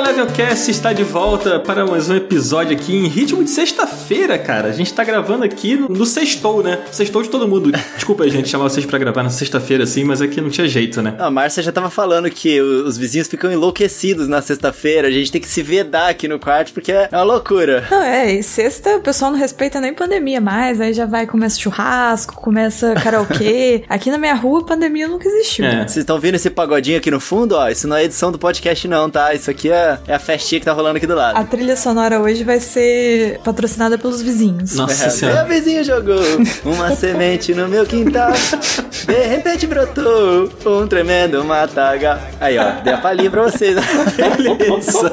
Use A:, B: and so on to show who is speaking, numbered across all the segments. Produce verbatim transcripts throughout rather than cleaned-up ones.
A: Levelcast está de volta para mais um episódio aqui em ritmo de sexta-feira, cara. A gente tá gravando aqui no, no sextou, né? Sextou de todo mundo. Desculpa aí, gente, chamar vocês pra gravar na sexta-feira assim, mas aqui não tinha jeito, né?
B: A Márcia já tava falando que os vizinhos ficam enlouquecidos na sexta-feira. A gente tem que se vedar aqui no quarto porque é uma loucura.
C: Não, é, e sexta o pessoal não respeita nem pandemia mais. Aí já vai, começa churrasco, começa karaokê. Aqui na minha rua, pandemia nunca existiu.
A: É.
B: Vocês estão vendo esse pagodinho aqui no fundo, ó? Isso não é edição do podcast não, tá? Isso aqui é, é a festinha que tá rolando aqui do lado.
C: A trilha sonora hoje vai ser patrocinada pelos vizinhos.
A: Nossa
B: é,
A: senhora.
B: Meu vizinho jogou uma semente no meu quintal. De repente brotou um tremendo matagal. Aí, ó, dei a palhinha pra vocês.
A: Beleza.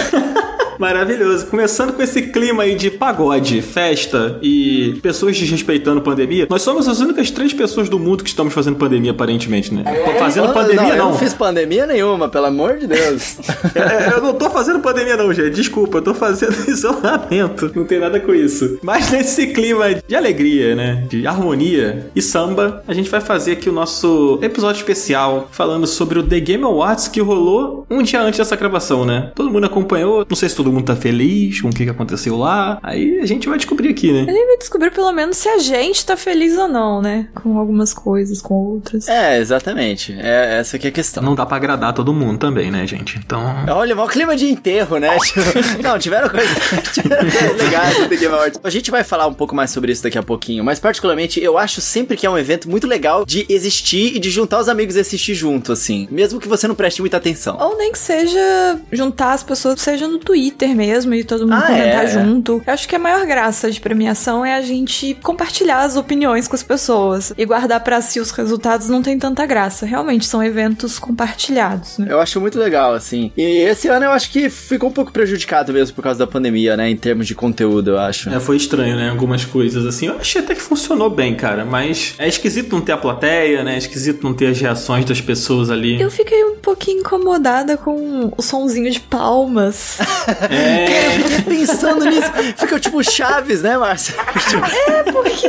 A: Maravilhoso. Começando com esse clima aí de pagode, festa e pessoas desrespeitando pandemia. Nós somos as únicas três pessoas do mundo que estamos fazendo pandemia, aparentemente, né? Tô fazendo
B: não,
A: pandemia,
B: não.
A: não.
B: Eu não fiz pandemia nenhuma, pelo amor de Deus.
A: É, eu não tô fazendo pandemia não, gente. Desculpa, eu tô fazendo isolamento. Não tem nada com isso. Mas nesse clima de alegria, né? De harmonia e samba, a gente vai fazer aqui o nosso episódio especial falando sobre o The Game Awards que rolou um dia antes dessa gravação, né? Todo mundo acompanhou. Não sei se todo mundo tá feliz com o que aconteceu lá. Aí a gente vai descobrir aqui, né?
C: A gente vai descobrir pelo menos se a gente tá feliz ou não, né? Com algumas coisas, com outras.
B: É, exatamente. É, essa aqui é a questão.
A: Não dá pra agradar todo mundo também, né, gente? Então...
B: Olha, mó clima de enterro, né? Não, tiveram coisas tiveram coisas legais no The Game Awards. A gente vai falar um pouco mais sobre isso daqui a pouquinho, mas particularmente eu acho sempre que é um evento muito legal de existir e de juntar os amigos e assistir junto, assim. Mesmo que você não preste muita atenção.
C: Ou nem que seja juntar as pessoas, seja no Twitter mesmo e todo mundo
B: Ah,
C: comentar
B: é?
C: junto. Eu acho que a maior graça de premiação é a gente compartilhar as opiniões com as pessoas e guardar pra si os resultados não tem tanta graça. Realmente são eventos compartilhados, né?
B: Eu acho muito legal, assim. E esse ano eu acho que ficou um pouco prejudicado mesmo por causa da pandemia, né? Em termos de conteúdo, eu acho.
A: É, foi estranho, né? Algumas coisas assim. Eu achei até que funcionou bem, cara. Mas é esquisito não ter a plateia, né? É esquisito não ter as reações das pessoas ali.
C: Eu fiquei um pouquinho incomodada com o sonzinho de palmas.
A: É.
B: Cara, eu fiquei pensando nisso. Ficou tipo Chaves, né, Márcia?
C: É, porque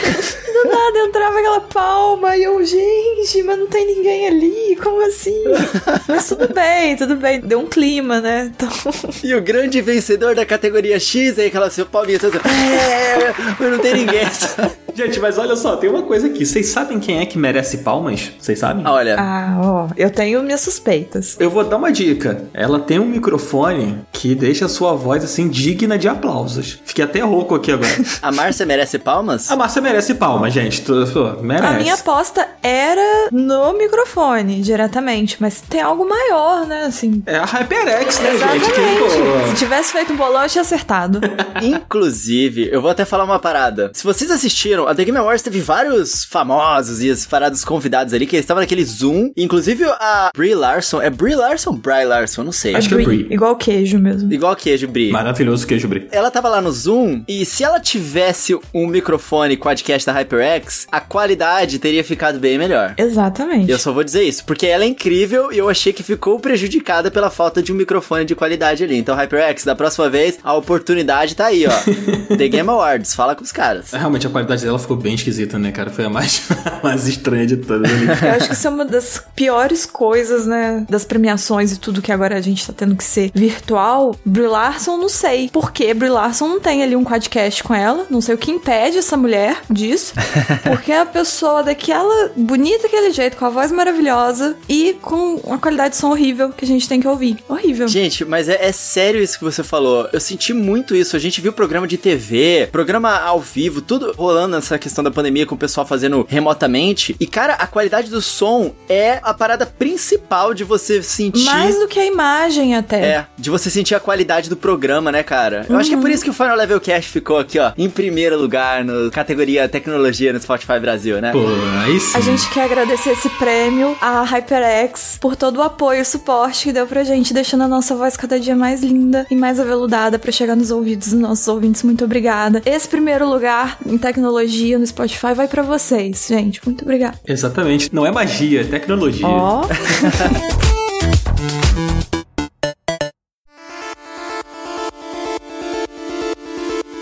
C: do nada entrava aquela palma e eu, gente, mas não tem ninguém ali, como assim? Mas tudo bem, tudo bem. Deu um clima, né? Então...
B: E o grande vencedor da categoria X, aí aquela seu palminha toda. É, mas não tem ninguém.
A: Gente, mas olha só, tem uma coisa aqui. Vocês sabem quem é que merece palmas? Vocês sabem?
B: Olha.
C: Ah, ó, eu tenho minhas suspeitas.
A: Eu vou dar uma dica. Ela tem um microfone que deixa a sua voz, assim, digna de aplausos. Fiquei até rouco aqui agora.
B: A Márcia merece palmas?
A: A Márcia merece palmas, gente. Tu, pô, merece.
C: A minha aposta era no microfone, diretamente. Mas tem algo maior, né, assim...
A: É a HyperX, né,
C: Exatamente.
A: gente? Que,
C: Se tivesse feito um bolão, eu tinha acertado.
B: Inclusive, eu vou até falar uma parada. Se vocês assistiram, a The Game Awards teve vários famosos e as paradas convidados ali, que eles estavam naquele Zoom. Inclusive a Brie Larson, é Brie Larson ou Brie Larson? Eu não sei.
A: Acho que é Brie.
C: Igual queijo mesmo.
B: Igual queijo, Brie.
A: Maravilhoso queijo Brie.
B: Ela tava lá no Zoom e se ela tivesse um microfone quadcast da HyperX, a qualidade teria ficado bem melhor.
C: Exatamente.
B: Eu só vou dizer isso, porque ela é incrível e eu achei que ficou prejudicada pela falta de um microfone de qualidade ali. Então, HyperX, da próxima vez, a oportunidade tá aí, ó. The Game Awards, fala com os caras.
A: Realmente, a qualidade dela ficou bem esquisita, né, cara? Foi a mais, a mais estranha de todas ali.
C: Eu acho que isso é uma das piores coisas, né, das premiações e tudo que agora a gente tá tendo que ser virtual. Brie Larson, não sei por que Brie Larson não tem ali um quadcast com ela. Não sei o que impede essa mulher disso. Porque a pessoa daquela bonita daquele jeito, com a voz maravilhosa e com uma qualidade de som horrível que a gente tem que ouvir. Horrível.
B: Gente, mas é, é sério isso que você falou. Eu senti muito isso. A gente viu programa de T V, programa ao vivo, tudo rolando nessa questão da pandemia com o pessoal fazendo remotamente. E, cara, a qualidade do som é a parada principal de você sentir...
C: Mais do que a imagem, até.
B: É, de você sentir a qualidade do programa, né, cara? Eu uhum. acho que é por isso que o Final Level Cast ficou aqui, ó, em primeiro lugar na categoria tecnologia no Spotify Brasil, né?
A: Pô, aí sim.
C: A gente quer agradecer esse prêmio à HyperX por todo o apoio e suporte que deu pra gente, deixando a nossa voz cada dia mais linda e mais aveludada pra chegar nos ouvidos dos nossos ouvintes. Muito obrigada. Esse primeiro lugar em tecnologia no Spotify vai pra vocês, gente. Muito obrigada.
A: Exatamente. Não é magia, é tecnologia.
C: Ó.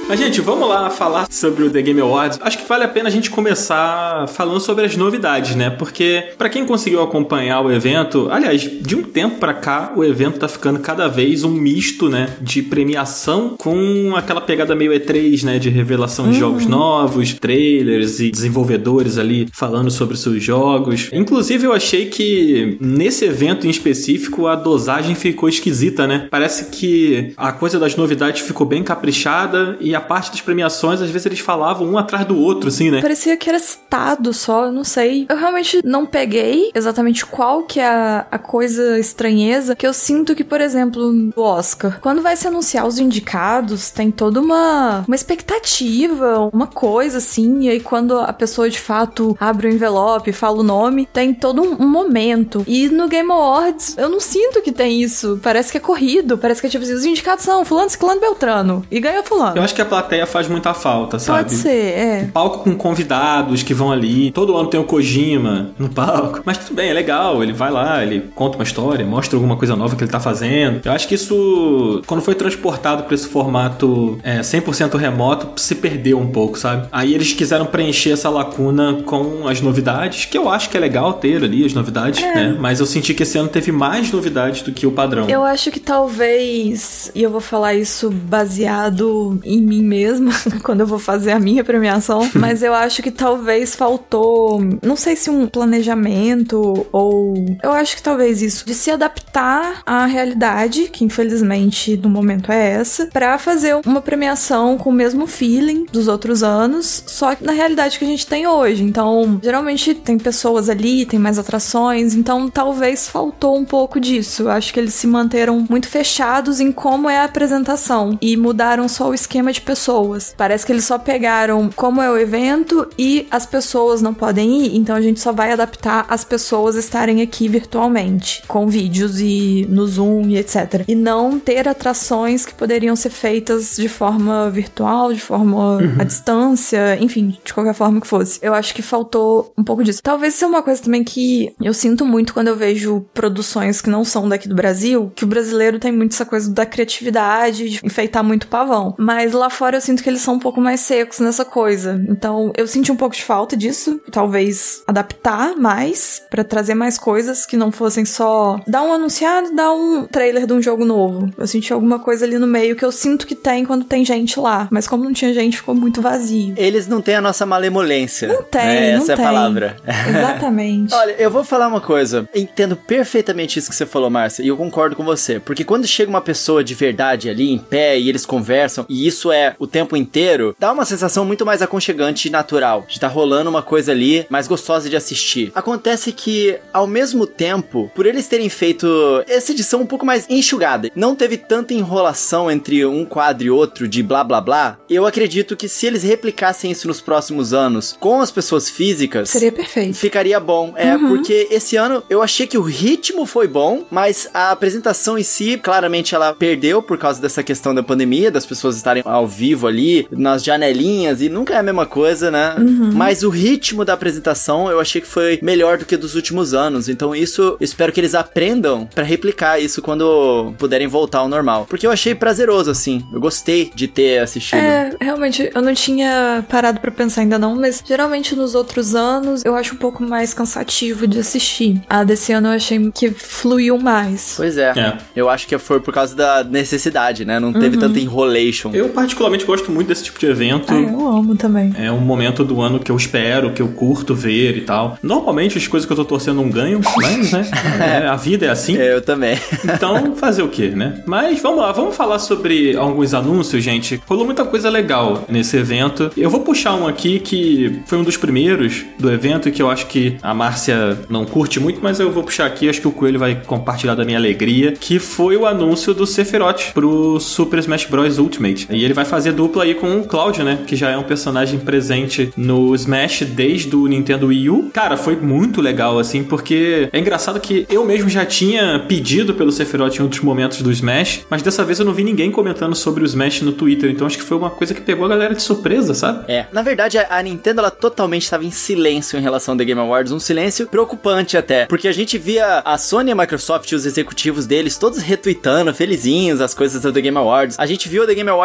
A: Mas, gente, vamos lá falar sobre o The Game Awards. Acho que vale a pena a gente começar falando sobre as novidades, né? Porque, pra quem conseguiu acompanhar o evento, aliás, de um tempo pra cá, o evento tá ficando cada vez um misto, né? De premiação com aquela pegada meio E três, né? De revelação de uhum. jogos novos, trailers e desenvolvedores ali falando sobre seus jogos. Inclusive, eu achei que nesse evento em específico, a dosagem ficou esquisita, né? Parece que a coisa das novidades ficou bem caprichada e a parte das premiações, às vezes eles falavam um atrás do outro, assim, né?
C: Parecia que era citado só, eu não sei. Eu realmente não peguei exatamente qual que é a, a coisa estranheza, que eu sinto que, por exemplo, no Oscar, quando vai se anunciar os indicados, tem toda uma, uma expectativa, uma coisa, assim, e aí quando a pessoa, de fato, abre o envelope, fala o nome, tem todo um, um momento. E no Game Awards, eu não sinto que tem isso. Parece que é corrido, parece que é tipo assim, os indicados são fulano, ciclano, beltrano, e ganha fulano.
A: Eu acho que a plateia faz muita falta, sabe?
C: Pode ser, é.
A: Um palco com convidados que vão ali. Todo ano tem o Kojima no palco. Mas tudo bem, é legal. Ele vai lá, ele conta uma história, mostra alguma coisa nova que ele tá fazendo. Eu acho que isso, quando foi transportado pra esse formato é, cem por cento remoto, se perdeu um pouco, sabe? Aí eles quiseram preencher essa lacuna com as novidades, que eu acho que é legal ter ali as novidades, é. né? Mas eu senti que esse ano teve mais novidades do que o padrão.
C: Eu acho que talvez, e eu vou falar isso baseado em mim mesma, quando eu vou fazer a minha premiação, mas eu acho que talvez faltou, não sei se um planejamento ou... Eu acho que talvez isso, de se adaptar à realidade, que infelizmente no momento é essa, pra fazer uma premiação com o mesmo feeling dos outros anos, só que na realidade que a gente tem hoje. Então, geralmente tem pessoas ali, tem mais atrações, então talvez faltou um pouco disso. Eu acho que eles se manteram muito fechados em como é a apresentação e mudaram só o esquema de pessoas. Parece que eles só pegaram como é o evento e as pessoas não podem ir, então a gente só vai adaptar as pessoas estarem aqui virtualmente, com vídeos e no Zoom e etcétera. E não ter atrações que poderiam ser feitas de forma virtual, de forma uhum. à distância, enfim, de qualquer forma que fosse. Eu acho que faltou um pouco disso. Talvez seja uma coisa também que eu sinto muito quando eu vejo produções que não são daqui do Brasil, que o brasileiro tem muito essa coisa da criatividade, de enfeitar muito pavão. Mas lá fora eu sinto que eles são um pouco mais secos nessa coisa. Então eu senti um pouco de falta disso. Talvez adaptar mais, pra trazer mais coisas que não fossem só dar um anunciado, dar um trailer de um jogo novo. Eu senti alguma coisa ali no meio que eu sinto que tem quando tem gente lá. Mas como não tinha gente, ficou muito vazio.
B: Eles não têm a nossa malemolência.
C: Não tem,
B: né?
C: não
B: Essa
C: tem.
B: é a palavra.
C: Exatamente.
B: Olha, eu vou falar uma coisa. Entendo perfeitamente isso que você falou, Márcia, e eu concordo com você. Porque quando chega uma pessoa de verdade ali, em pé, e eles conversam, e isso é o tempo inteiro, dá uma sensação muito mais aconchegante e natural. De estar rolando uma coisa ali, mais gostosa de assistir. Acontece que, ao mesmo tempo, por eles terem feito essa edição um pouco mais enxugada, não teve tanta enrolação entre um quadro e outro de blá blá blá, eu acredito que se eles replicassem isso nos próximos anos com as pessoas físicas,
C: seria perfeito.
B: Ficaria bom. É, uhum. porque esse ano eu achei que o ritmo foi bom, mas a apresentação em si, claramente ela perdeu por causa dessa questão da pandemia, das pessoas estarem ao vivo ali, nas janelinhas, e nunca é a mesma coisa, né? Uhum. Mas o ritmo da apresentação eu achei que foi melhor do que dos últimos anos, então isso, eu espero que eles aprendam pra replicar isso quando puderem voltar ao normal. Porque eu achei prazeroso, assim, eu gostei de ter assistido.
C: É, realmente, eu não tinha parado pra pensar ainda não, mas geralmente nos outros anos eu acho um pouco mais cansativo de assistir. A desse ano eu achei que fluiu mais.
B: Pois é, é. Eu acho que foi por causa da necessidade, né? Não teve uhum. tanta enrolation.
A: Eu particularmente gosto muito desse tipo de evento.
C: Ah, eu amo também.
A: É um momento do ano que eu espero, que eu curto ver e tal. Normalmente as coisas que eu tô torcendo não ganham, mas, né? É, a vida é assim.
B: Eu também.
A: Então, fazer o quê, né? Mas vamos lá, vamos falar sobre alguns anúncios, gente. Rolou muita coisa legal nesse evento. Eu vou puxar um aqui que foi um dos primeiros do evento e que eu acho que a Márcia não curte muito, mas eu vou puxar aqui, acho que o Coelho vai compartilhar da minha alegria, que foi o anúncio do Sephiroth pro Super Smash Bros. Ultimate. E ele vai fazer dupla aí com o Cláudio, né? Que já é um personagem presente no Smash desde o Nintendo Wii U. Cara, foi muito legal, assim, porque é engraçado que eu mesmo já tinha pedido pelo Sephiroth em outros momentos do Smash, mas dessa vez eu não vi ninguém comentando sobre o Smash no Twitter, então acho que foi uma coisa que pegou a galera de surpresa, sabe?
B: É, na verdade a Nintendo, ela totalmente estava em silêncio em relação ao The Game Awards, um silêncio preocupante até, porque a gente via a Sony e a Microsoft e os executivos deles todos retweetando, felizinhos, as coisas do The Game Awards. A gente viu o The Game Awards postando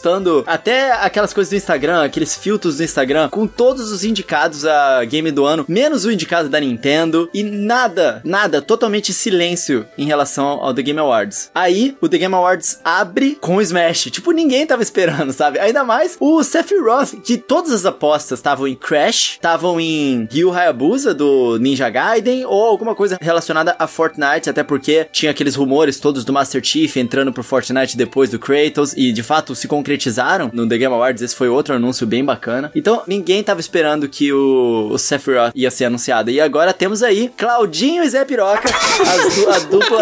B: postando até aquelas coisas do Instagram, aqueles filtros do Instagram, com todos os indicados a game do ano, menos o indicado da Nintendo, e nada, nada, totalmente silêncio em relação ao The Game Awards. Aí, o The Game Awards abre com o Smash. Tipo, ninguém tava esperando, sabe? Ainda mais o Sephiroth, que todas as apostas estavam em Crash, estavam em Ryu Hayabusa, do Ninja Gaiden, ou alguma coisa relacionada a Fortnite, até porque tinha aqueles rumores todos do Master Chief entrando pro Fortnite depois do Kratos, e de fato se concretizaram no The Game Awards. Esse foi outro anúncio bem bacana. Então, ninguém tava esperando que o, o Sephiroth ia ser anunciado. E agora temos aí Claudinho e Zé Piroca, as du- a dupla...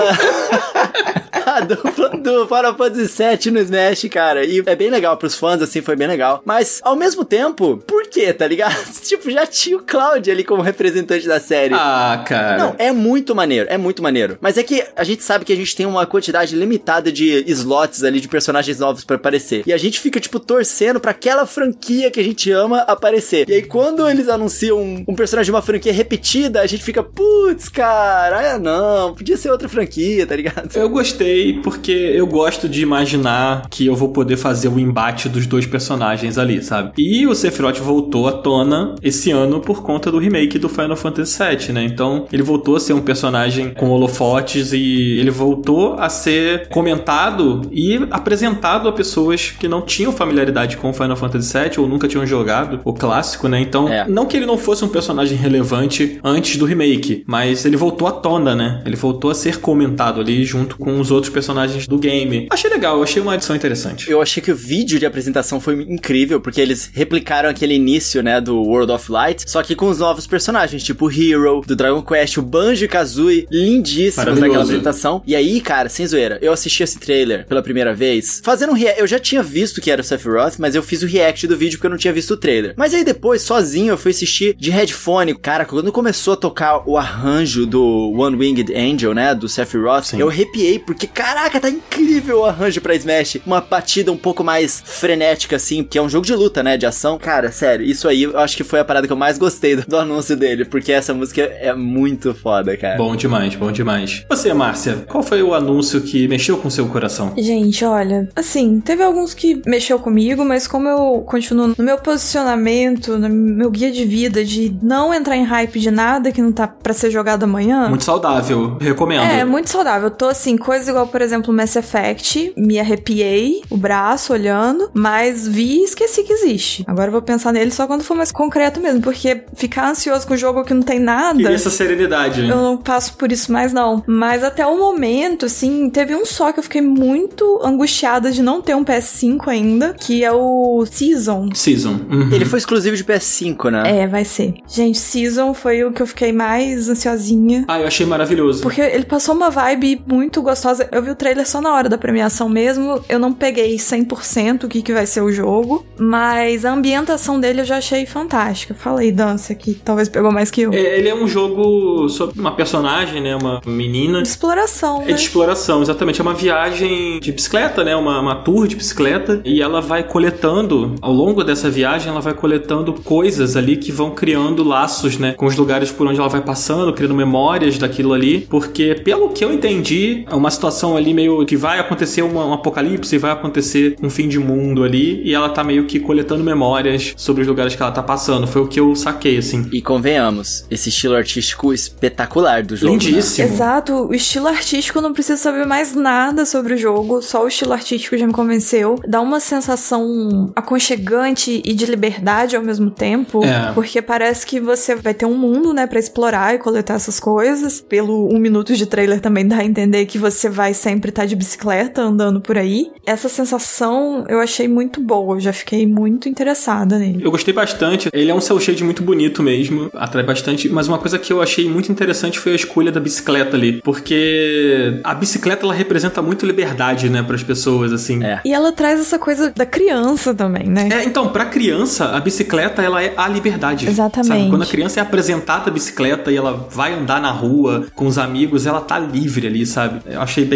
B: a dupla do Final Fantasy sete no Smash, cara. E é bem legal pros fãs, assim, foi bem legal. Mas, ao mesmo tempo, por quê, tá ligado? Tipo, já tinha o Cloud ali como representante da série.
A: Ah, cara.
B: Não, é muito maneiro, é muito maneiro. Mas é que a gente sabe que a gente tem uma quantidade limitada de slots ali, de personagens novos pra aparecer. E a gente fica, tipo, torcendo pra aquela franquia que a gente ama aparecer. E aí, quando eles anunciam um, um personagem de uma franquia repetida, a gente fica, putz, cara, ah, não, podia ser outra franquia, tá ligado?
A: Eu gostei porque eu gosto de imaginar que eu vou poder fazer o embate dos dois personagens ali, sabe? E o Sephiroth voltou à tona esse ano por conta do remake do Final Fantasy sete, né? Então, ele voltou a ser um personagem com holofotes e ele voltou a ser comentado e apresentado a pessoas que não tinham familiaridade com o Final Fantasy sete ou nunca tinham jogado o clássico, né? Então, é. não que ele não fosse um personagem relevante antes do remake, mas ele voltou à tona, né? Ele voltou a ser comentado ali junto com os outros personagens do game. Achei legal, achei uma adição interessante.
B: Eu achei que o vídeo de apresentação foi incrível, porque eles replicaram aquele início, né, do World of Light, só que com os novos personagens, tipo o Hero, do Dragon Quest, o Banjo e Kazooie, lindíssimos naquela apresentação. E aí, cara, sem zoeira, eu assisti esse trailer pela primeira vez, fazendo um react. Eu já tinha visto que era o Sephiroth, mas eu fiz o react do vídeo porque eu não tinha visto o trailer. Mas aí depois, sozinho, eu fui assistir de headphone. Cara, quando começou a tocar o arranjo do One Winged Angel, né, do Sephiroth, Sim. eu arrepiei, porque, caraca, tá incrível o arranjo pra Smash. Uma batida um pouco mais frenética, assim, que é um jogo de luta, né, de ação. Cara, sério, isso aí eu acho que foi a parada que eu mais gostei do, do anúncio dele, porque essa música é muito foda, cara.
A: Bom demais, bom demais. Você, Márcia, qual foi o anúncio que mexeu com o seu coração?
C: Gente, olha, assim, teve alguns que mexeu comigo, mas como eu continuo no meu posicionamento, no meu guia de vida, de não entrar em hype de nada que não tá pra ser jogado amanhã...
A: Muito saudável, recomendo.
C: É, muito saudável. Eu tô, assim, coisas igual, por exemplo, Mass Effect, me arrepiei o braço olhando, mas vi e esqueci que existe. Agora eu vou pensar nele só quando for mais concreto mesmo, porque ficar ansioso com um jogo que não tem nada...
A: E essa serenidade, né?
C: Eu não passo por isso mais, não. Mas até o momento, assim, teve um só que eu fiquei muito angustiada de não ter um P S cinco ainda, que é o Season.
A: Season. Uhum.
B: Ele foi exclusivo de P S cinco, né?
C: É, vai ser. Gente, Season foi o que eu fiquei mais ansiosinha.
A: Ah, eu achei maravilhoso.
C: Porque ele passou uma vibe muito gostosa. Eu vi o trailer só na hora da premiação mesmo. Eu não peguei cem por cento o que, que vai ser o jogo, mas a ambientação dele eu já achei fantástica. Falei, Dança, que talvez pegou mais que eu.
A: É, ele é um jogo sobre uma personagem, né? Uma menina.
C: De exploração, né?
A: É de exploração, exatamente. É uma viagem de bicicleta, né? Uma, uma tour de bicicleta. E ela vai coletando, ao longo dessa viagem, ela vai coletando coisas ali que vão criando laços, né? Com os lugares por onde ela vai passando, criando memórias daquilo ali. Porque, pelo que eu entendi, é uma situação ali meio que vai acontecer uma, um apocalipse, vai acontecer um fim de mundo ali. E ela tá meio que coletando memórias sobre os lugares que ela tá passando. Foi o que eu saquei, assim.
B: E convenhamos, esse estilo artístico espetacular do jogo.
A: Lindíssimo.
C: Né? Exato. O estilo artístico, eu não preciso saber mais nada sobre o jogo. Só o estilo artístico já me convenceu. Dá uma sensação aconchegante e de liberdade ao mesmo tempo.
A: É.
C: Porque parece que você vai ter um mundo, né, pra explorar e coletar essas coisas. Pelo um minuto de trailer também dá a entender que você vai sempre estar de bicicleta andando por aí. Essa sensação eu achei muito boa. Eu já fiquei muito interessada nele.
A: Eu gostei bastante. Ele é um cel shade muito bonito mesmo. Atrai bastante. Mas uma coisa que eu achei muito interessante foi a escolha da bicicleta ali. Porque a bicicleta, ela representa muito liberdade, né, pras pessoas, assim.
B: É.
C: E ela traz essa coisa da criança também, né?
A: É, então, pra criança, a bicicleta, ela é a liberdade.
C: Exatamente.
A: Sabe? Quando a criança é apresentada a bicicleta e ela vai andar na rua com os amigos, ela tá livre ali, sabe? Eu achei bem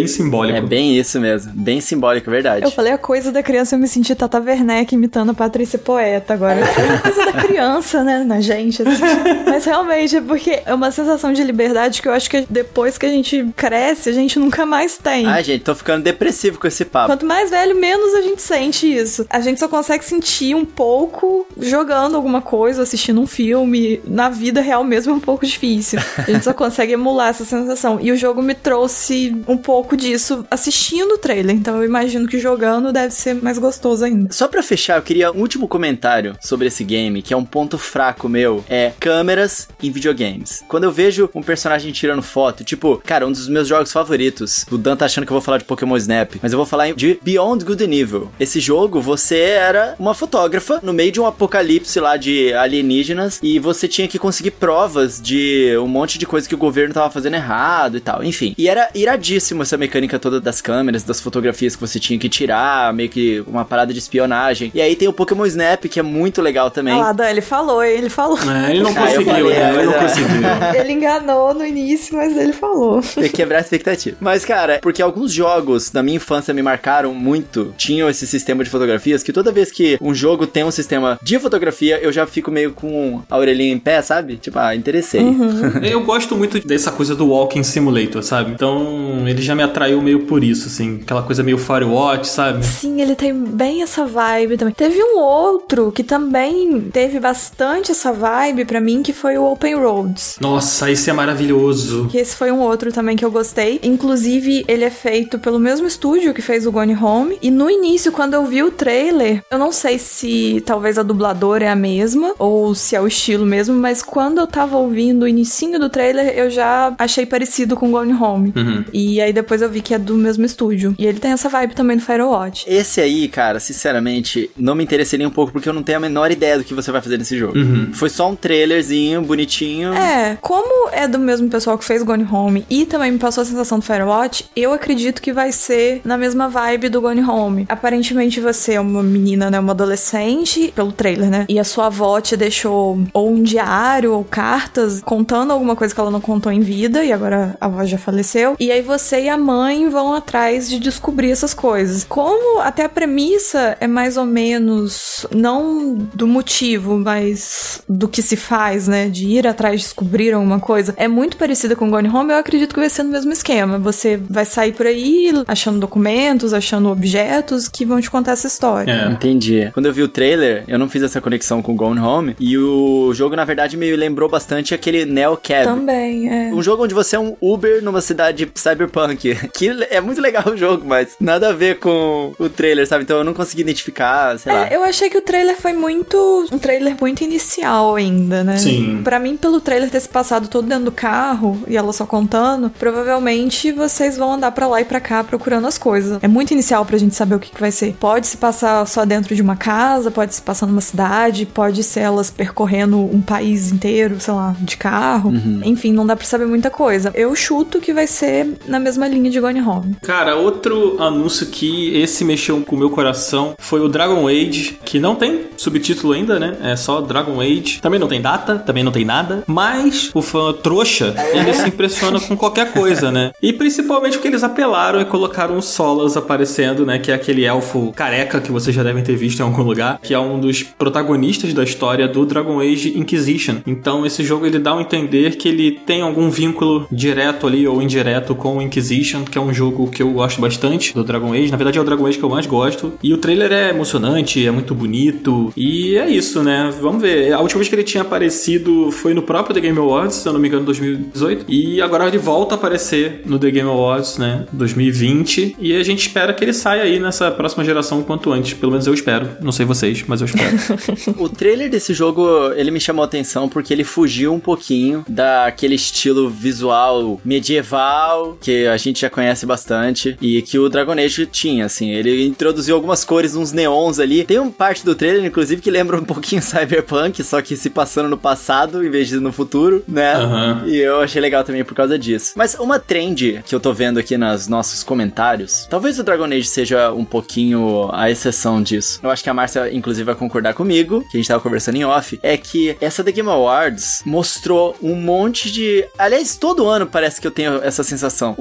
A: bem simbólico.
B: É bem isso mesmo, bem simbólico, verdade.
C: Eu falei a coisa da criança, eu me senti Tata Werneck imitando a Patrícia Poeta agora. É uma coisa da criança, né, na gente, assim. Mas realmente é porque é uma sensação de liberdade que eu acho que depois que a gente cresce, a gente nunca mais tem.
B: Ai, gente, tô ficando depressivo com esse papo.
C: Quanto mais velho, menos a gente sente isso. A gente só consegue sentir um pouco jogando alguma coisa, assistindo um filme. Na vida real mesmo é um pouco difícil. A gente só consegue emular essa sensação. E o jogo me trouxe um pouco disso assistindo o trailer. Então eu imagino que jogando deve ser mais gostoso ainda.
B: Só pra fechar, eu queria um último comentário sobre esse game, que é um ponto fraco meu. É câmeras em videogames. Quando eu vejo um personagem tirando foto, tipo, cara, um dos meus jogos favoritos. O Dan tá achando que eu vou falar de Pokémon Snap, mas eu vou falar de Beyond Good and Evil. Esse jogo, você era uma fotógrafa no meio de um apocalipse lá de alienígenas e você tinha que conseguir provas de um monte de coisa que o governo tava fazendo errado e tal, enfim. E era iradíssimo essa mecânica toda das câmeras, das fotografias que você tinha que tirar, meio que uma parada de espionagem. E aí tem o Pokémon Snap, que é muito legal também.
C: Ah lá, Dan, ele falou, ele falou.
A: É, ele não conseguiu, ah, falei, né? Ele não conseguiu.
C: Ele enganou no início, mas ele falou.
B: Tem que quebrar a expectativa. Mas, cara, porque alguns jogos da minha infância me marcaram muito, tinham esse sistema de fotografias, que toda vez que um jogo tem um sistema de fotografia, eu já fico meio com a orelhinha em pé, sabe? Tipo, ah, interessei.
C: Uhum.
A: Eu gosto muito dessa coisa do Walking Simulator, sabe? Então, ele já me atraiu meio por isso, assim. Aquela coisa meio Firewatch, sabe?
C: Sim, ele tem bem essa vibe também. Teve um outro que também teve bastante essa vibe pra mim, que foi o Open Roads.
A: Nossa, esse é maravilhoso.
C: Que esse foi um outro também que eu gostei. Inclusive, ele é feito pelo mesmo estúdio que fez o Gone Home. E no início, quando eu vi o trailer, eu não sei se talvez a dubladora é a mesma, ou se é o estilo mesmo, mas quando eu tava ouvindo o inicinho do trailer, eu já achei parecido com Gone Home.
A: Uhum.
C: E aí depois eu vi que é do mesmo estúdio. E ele tem essa vibe também do Firewatch.
B: Esse aí, cara, sinceramente, não me interessei nem um pouco, porque eu não tenho a menor ideia do que você vai fazer nesse jogo.
A: Uhum.
B: Foi só um trailerzinho, bonitinho.
C: É, como é do mesmo pessoal que fez Gone Home e também me passou a sensação do Firewatch, eu acredito que vai ser na mesma vibe do Gone Home. Aparentemente você é uma menina, né, uma adolescente, pelo trailer, né, e a sua avó te deixou ou um diário ou cartas contando alguma coisa que ela não contou em vida, e agora a avó já faleceu, e aí você e a mãe vão atrás de descobrir essas coisas. Como até a premissa é mais ou menos, não do motivo, mas do que se faz, né, de ir atrás de descobrir alguma coisa, é muito parecida com Gone Home, eu acredito que vai ser no mesmo esquema. Você vai sair por aí achando documentos, achando objetos que vão te contar essa história.
B: É. Entendi. Quando eu vi o trailer, eu não fiz essa conexão com Gone Home, e o jogo, na verdade, me lembrou bastante aquele Neo Cab.
C: Também, é.
B: Um jogo onde você é um Uber numa cidade cyberpunk. Que é muito legal o jogo, mas nada a ver com o trailer, sabe? Então eu não consegui identificar, sei
C: é,
B: lá.
C: Eu achei que o trailer foi muito... um trailer muito inicial ainda, né?
A: Sim.
C: Pra mim, pelo trailer ter se passado todo dentro do carro, e ela só contando, provavelmente vocês vão andar pra lá e pra cá procurando as coisas. É muito inicial pra gente saber o que, que vai ser. Pode se passar só dentro de uma casa, pode se passar numa cidade, pode ser elas percorrendo um país inteiro, sei lá, de carro.
B: Uhum.
C: Enfim, não dá pra saber muita coisa. Eu chuto que vai ser na mesma linha de Gone Home.
A: Cara, outro anúncio que esse mexeu com o meu coração foi o Dragon Age, que não tem subtítulo ainda, né? É só Dragon Age. Também não tem data, também não tem nada, mas o fã trouxa, ele se impressiona com qualquer coisa, né? E principalmente porque eles apelaram e colocaram o Solas aparecendo, né? Que é aquele elfo careca que vocês já devem ter visto em algum lugar, que é um dos protagonistas da história do Dragon Age Inquisition. Então esse jogo ele dá a entender que ele tem algum vínculo direto ali ou indireto com o Inquisition, que é um jogo que eu gosto bastante do Dragon Age. Na verdade é o Dragon Age que eu mais gosto. E o trailer é emocionante, é muito bonito. E é isso, né? Vamos ver. A última vez que ele tinha aparecido foi no próprio The Game Awards, se eu não me engano, dois mil e dezoito. E agora ele volta a aparecer no The Game Awards, né? dois mil e vinte. E a gente espera que ele saia aí nessa próxima geração o quanto antes. Pelo menos eu espero. Não sei vocês, mas eu espero.
B: O trailer desse jogo, ele me chamou a atenção porque ele fugiu um pouquinho daquele estilo visual medieval que a gente já conhece bastante e que o Dragon Age tinha, assim. Ele introduziu algumas cores, uns neons ali. Tem uma parte do trailer, inclusive, que lembra um pouquinho Cyberpunk, só que se passando no passado em vez de no futuro, né?
A: Uhum.
B: E eu achei legal também por causa disso. Mas uma trend que eu tô vendo aqui nos nossos comentários, talvez o Dragon Age seja um pouquinho a exceção disso. Eu acho que a Márcia, inclusive, vai concordar comigo, que a gente tava conversando em off, é que essa The Game Awards mostrou um monte de... Aliás, todo ano parece que eu tenho essa sensação. Um monte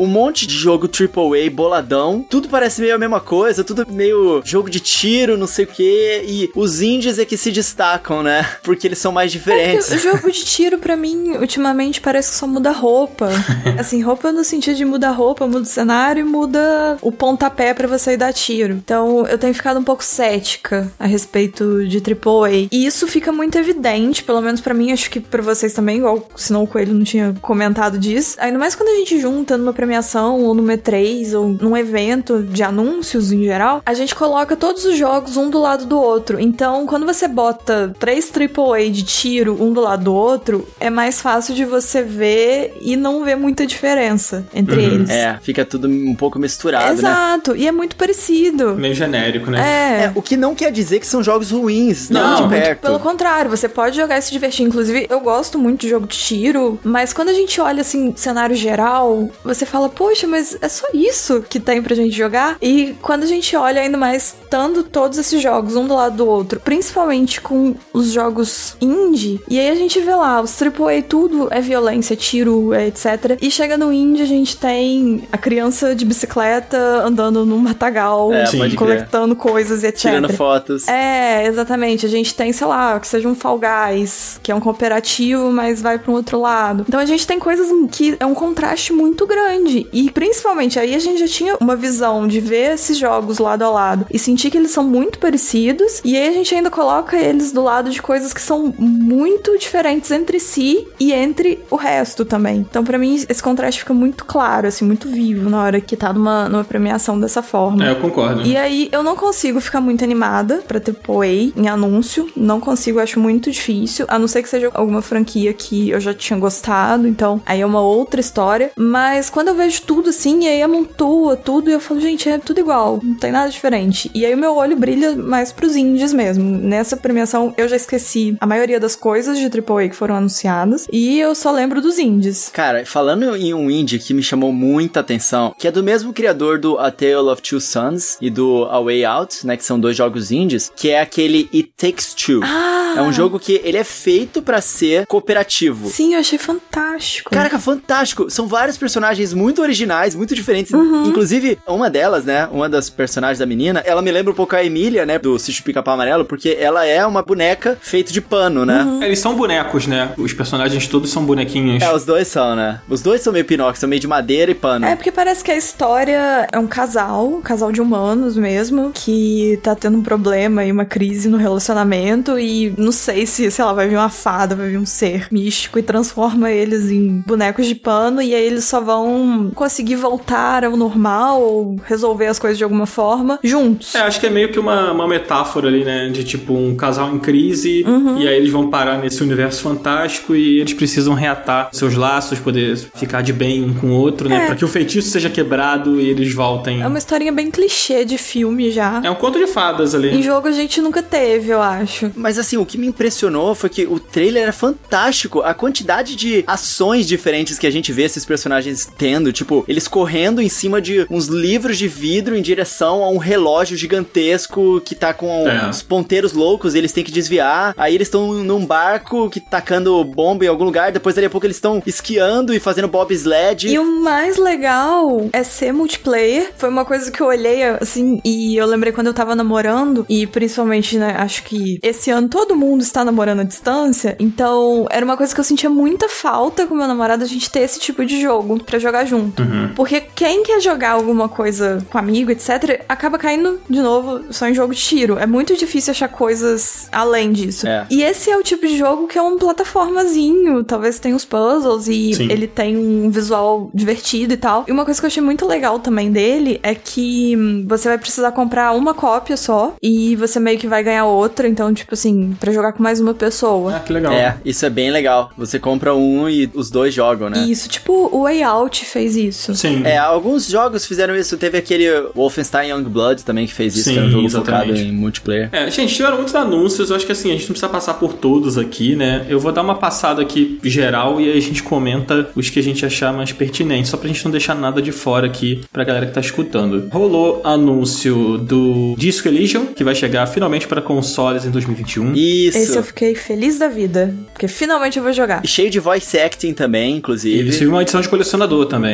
B: de jogo triple A boladão. Tudo parece meio a mesma coisa, tudo meio jogo de tiro, não sei o quê. E os indies é que se destacam, né? Porque eles são mais diferentes.
C: É, o jogo de tiro, pra mim, ultimamente parece que só muda roupa. Assim, roupa no sentido de muda roupa, muda o cenário e muda o pontapé pra você ir dar tiro. Então, eu tenho ficado um pouco cética a respeito de triple A. E isso fica muito evidente, pelo menos pra mim, acho que pra vocês também, igual senão o Coelho não tinha comentado disso. Ainda mais quando a gente junta numa premiação, ou numa E três, ou num evento de anúncios em geral, a gente coloca todos os jogos um do lado do outro. Então, quando você bota três triple A de tiro um do lado do outro, é mais fácil de você ver e não ver muita diferença entre
A: Uhum.
C: eles.
B: É, fica tudo um pouco misturado,
C: Exato,
B: né?
C: e é muito parecido.
A: Meio genérico, né?
C: É.
B: É, o que não quer dizer que são jogos ruins,
A: Não,
B: não, de
A: muito
B: perto.
C: Pelo contrário, você pode jogar e se divertir. Inclusive, eu gosto muito de jogo de tiro, mas quando a gente olha, assim, cenário geral, você fala, poxa, mas é só isso que tem pra gente jogar? E quando a gente olha ainda mais, estando todos esses jogos um do lado do outro, principalmente com os jogos indie, e aí a gente vê lá, os triple A tudo é violência, tiro, é etcétera. E chega no indie, a gente tem a criança de bicicleta andando num matagal,
B: É,
A: Sim.
B: pode crer.
C: coletando coisas, etcétera.
B: Tirando fotos.
C: É, exatamente. A gente tem, sei lá, que seja um Fall Guys, que é um cooperativo, mas vai para um outro lado. Então a gente tem coisas que é um contraste muito grande. E principalmente aí a gente já tinha uma visão de ver esses jogos lado a lado e sentir que eles são muito parecidos. E aí a gente ainda coloca eles do lado de coisas que são muito diferentes entre si e entre o resto também. Então pra mim esse contraste fica muito claro, assim, muito vivo na hora que tá numa, numa premiação dessa forma.
A: É, eu concordo.
C: E aí, eu não consigo ficar muito animada pra triple A em anúncio. Não consigo, acho muito difícil. A não ser que seja alguma franquia que eu já tinha gostado. Então, aí é uma outra história. Mas quando eu vejo tudo assim, e aí amontoa tudo, e eu falo, gente, é tudo igual. Não tem nada diferente. E aí o meu olho brilha mais pros indies mesmo. Nessa premiação, eu já esqueci a maioria das coisas de triple A que foram anunciadas. E eu só lembro dos indies.
B: Cara, falando em um indie que me chamou muita atenção, que é do mesmo criador do A Tale of Two Sons e do A Way Out, né, que são dois jogos indies, que é aquele It Takes Two.
C: Ah!
B: É um jogo que ele é feito pra ser cooperativo.
C: Sim, eu achei fantástico.
B: Caraca, fantástico! São vários personagens muito originais, muito diferentes.
C: Uhum.
B: Inclusive, uma delas, né, uma das personagens da menina, ela me lembra um pouco a Emília, né, do Sítio Pica-Pau Amarelo, porque ela é uma boneca feita de pano, né?
C: Uhum.
A: Eles são bonecos, né? Os personagens todos são bonequinhos.
B: É, os dois são, né? Os dois são meio Pinóquio, são meio de madeira e pano.
C: É, porque parece que a história é um casal, um casal de humanos mesmo, que tá tendo um problema e uma crise no relacionamento e não sei se, sei lá, vai vir uma fada, vai vir um ser místico e transforma eles em bonecos de pano e aí eles só vão conseguir voltar ao normal ou resolver as coisas de alguma forma juntos.
A: É, acho que é meio que uma, uma metáfora ali, né? De tipo um casal em crise
C: Uhum.
A: e aí eles vão parar nesse universo fantástico e eles precisam reatar seus laços, poder ficar de bem um com o outro, né?
C: É.
A: Pra que o feitiço seja quebrado e eles voltem.
C: É uma historinha bem clichê de filme já.
A: É um conto de fadas
C: Em
A: ali.
C: jogo a gente nunca teve, eu acho.
B: Mas assim, o que me impressionou foi que o trailer era fantástico. A quantidade de ações diferentes que a gente vê esses personagens tendo. Tipo, eles correndo em cima de uns livros de vidro em direção a um relógio gigantesco que tá com
A: É.
B: os ponteiros loucos e eles têm que desviar. Aí eles estão num barco que tacando bomba em algum lugar. Depois, dali a pouco, eles estão esquiando e fazendo bobsled.
C: E o mais legal é ser multiplayer. Foi uma coisa que eu olhei, assim, e eu lembrei quando eu tava namorando, e principalmente, né, acho que esse ano todo mundo está namorando à distância, então era uma coisa que eu sentia muita falta com meu namorado, a gente ter esse tipo de jogo pra jogar junto.
A: Uhum.
C: Porque quem quer jogar alguma coisa com amigo, etcétera, acaba caindo, de novo, só em jogo de tiro. É muito difícil achar coisas além disso.
B: É.
C: E esse é o tipo de jogo que é um plataformazinho, talvez tenha os puzzles e
A: Sim.
C: ele tem um visual divertido e tal. E uma coisa que eu achei muito legal também dele é que hum, você vai precisar comprar uma cópia só e você meio que vai ganhar outra, então, tipo assim, pra jogar com mais uma pessoa.
A: Ah, que legal.
B: É, isso é bem legal. Você compra um e os dois jogam, né?
C: Isso, tipo, o Way Out fez isso.
A: Sim.
B: É, alguns jogos fizeram isso. Teve aquele Wolfenstein Youngblood também que fez isso,
A: Sim,
B: que era um jogo
A: exatamente.
B: focado em multiplayer.
A: É, gente, tiveram muitos anúncios, eu acho que assim, a gente não precisa passar por todos aqui, né? Eu vou dar uma passada aqui geral e aí a gente comenta os que a gente achar mais pertinentes, só pra gente não deixar nada de fora aqui pra galera que tá escutando. Rolou anúncio do Disco Elysium, que vai chegar finalmente para consoles em dois mil e vinte e um.
B: Isso.
C: Esse eu fiquei feliz da vida, porque finalmente eu vou jogar.
B: E cheio de voice acting também, inclusive.
A: E recebeu uma edição de colecionador também, né?
B: É, e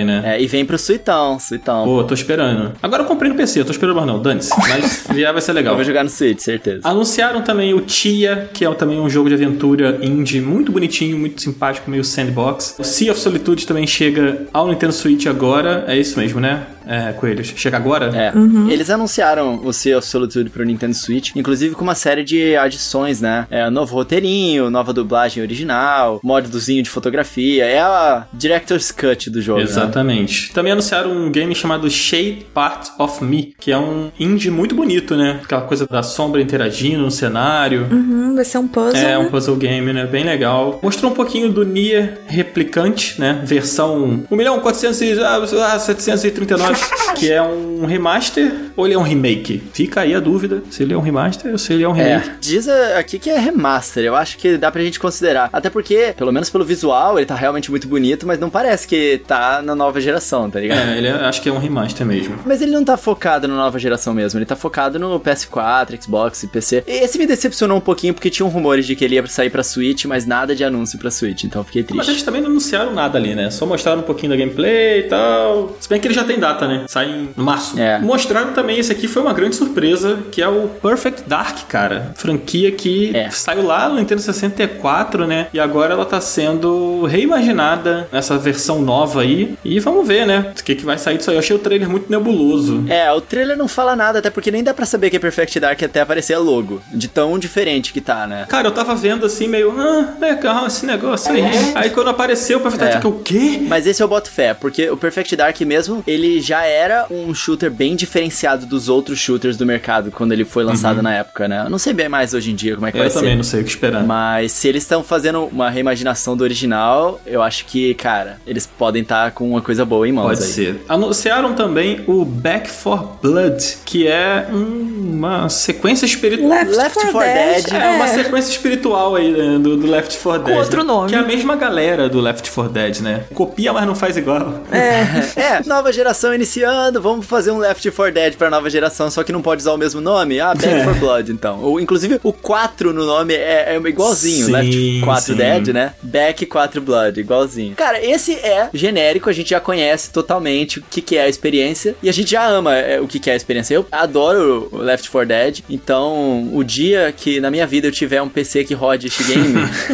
B: e vem pro Suitão, Suitão.
A: Pô, tô esperando. Agora eu comprei no P C, eu tô esperando mais não, dane-se. Mas vier vai ser legal.
B: Eu vou jogar no Switch, certeza.
A: Anunciaram também o Tia, que é também um jogo de aventura indie muito bonitinho, muito simpático, meio sandbox. O Sea of Solitude também chega ao Nintendo Switch agora. É isso mesmo, né? É, Coelhos. Chega agora?
B: É. Uhum. Eles anunciaram o Sea of Solitude pro Nintendo Switch, inclusive com uma série de adições, né? É, novo roteirinho, nova dublagem original, módulozinho de fotografia. É a Director's Cut do jogo,
A: exatamente. Né? Também anunciaram um game chamado Shade Part of Me, que é um indie muito bonito, né? Aquela coisa da sombra interagindo no cenário.
C: Uhum, vai ser um puzzle.
A: É,
C: né?
A: um puzzle game, né? Bem legal. Mostrou um pouquinho do Nier Replicante, né? Versão um milhão quatrocentos e setecentos e trinta e nove, que é um remaster ou ele é um remake? Fica aí a dúvida se ele é um remaster ou se ele é um remake.
B: É, diz aqui que é remaster, eu acho que dá pra gente considerar. Até porque, pelo menos pelo visual, ele tá realmente muito bonito, mas não parece que tá na nova geração, tá ligado?
A: É, ele é, acho que é um remaster mesmo.
B: Mas ele não tá focado na nova geração mesmo, ele tá focado no P S quatro, Xbox e P C. E esse me decepcionou um pouquinho porque tinham rumores de que ele ia sair pra Switch, mas nada de anúncio pra Switch, então eu fiquei triste.
A: Mas eles também não anunciaram nada ali, né? Só mostraram um pouquinho da gameplay e tal. Se bem que ele já tem data, né? Sai em março.
B: É.
A: Mostraram também, esse aqui foi uma grande surpresa, que é o Perfect Dark, cara. Franquia que
B: é.
A: saiu lá no Nintendo sessenta e quatro, né? E agora ela tá sendo reimaginada nessa versão nova aí. E vamos ver, né? O que, que vai sair disso aí. Eu achei o trailer muito nebuloso.
B: É, o trailer não fala nada, até porque nem dá pra saber que é Perfect Dark até aparecer a logo. De tão diferente que tá, né?
A: Cara, eu tava vendo assim, meio... Ah, legal esse negócio aí. Aí quando apareceu o Perfect Dark,
B: é.
A: eu, o quê?
B: Mas esse eu boto fé, porque o Perfect Dark mesmo, ele já era um shooter bem diferenciado dos outros shooters do mercado quando ele foi lançado uhum. na época, né? Eu não sei bem mais hoje em dia como é que
A: eu
B: vai ser.
A: Eu também não sei o que esperar.
B: Mas se eles estão fazendo uma reimaginação do original, eu acho que, cara, eles podem estar tá com uma coisa boa em mãos.
A: Pode
B: aí.
A: ser. Anunciaram também o Back four Blood, que é um, uma sequência espiritual.
C: Left, Left four Dead.
A: Dead. É, é uma sequência espiritual aí, né, do, do Left four Dead.
C: Com outro
A: né?
C: nome.
A: Que é a mesma galera do Left four Dead, né? Copia, mas não faz igual.
B: É. é, nova geração iniciando, vamos fazer um Left four Dead pra nova geração, só que não pode usar o mesmo nome? Ah, Back é. four Blood, então. Ou, inclusive, o quatro no nome é, é igualzinho.
A: Sim,
B: Left four
A: sim.
B: Dead, né? Back four Blood, igualzinho. Cara, esse é genérico, a gente já conhece totalmente o que, que é a experiência, e a gente já ama é, o que, que é a experiência. Eu adoro o Left four Dead, então o dia que na minha vida eu tiver um P C que rode este game,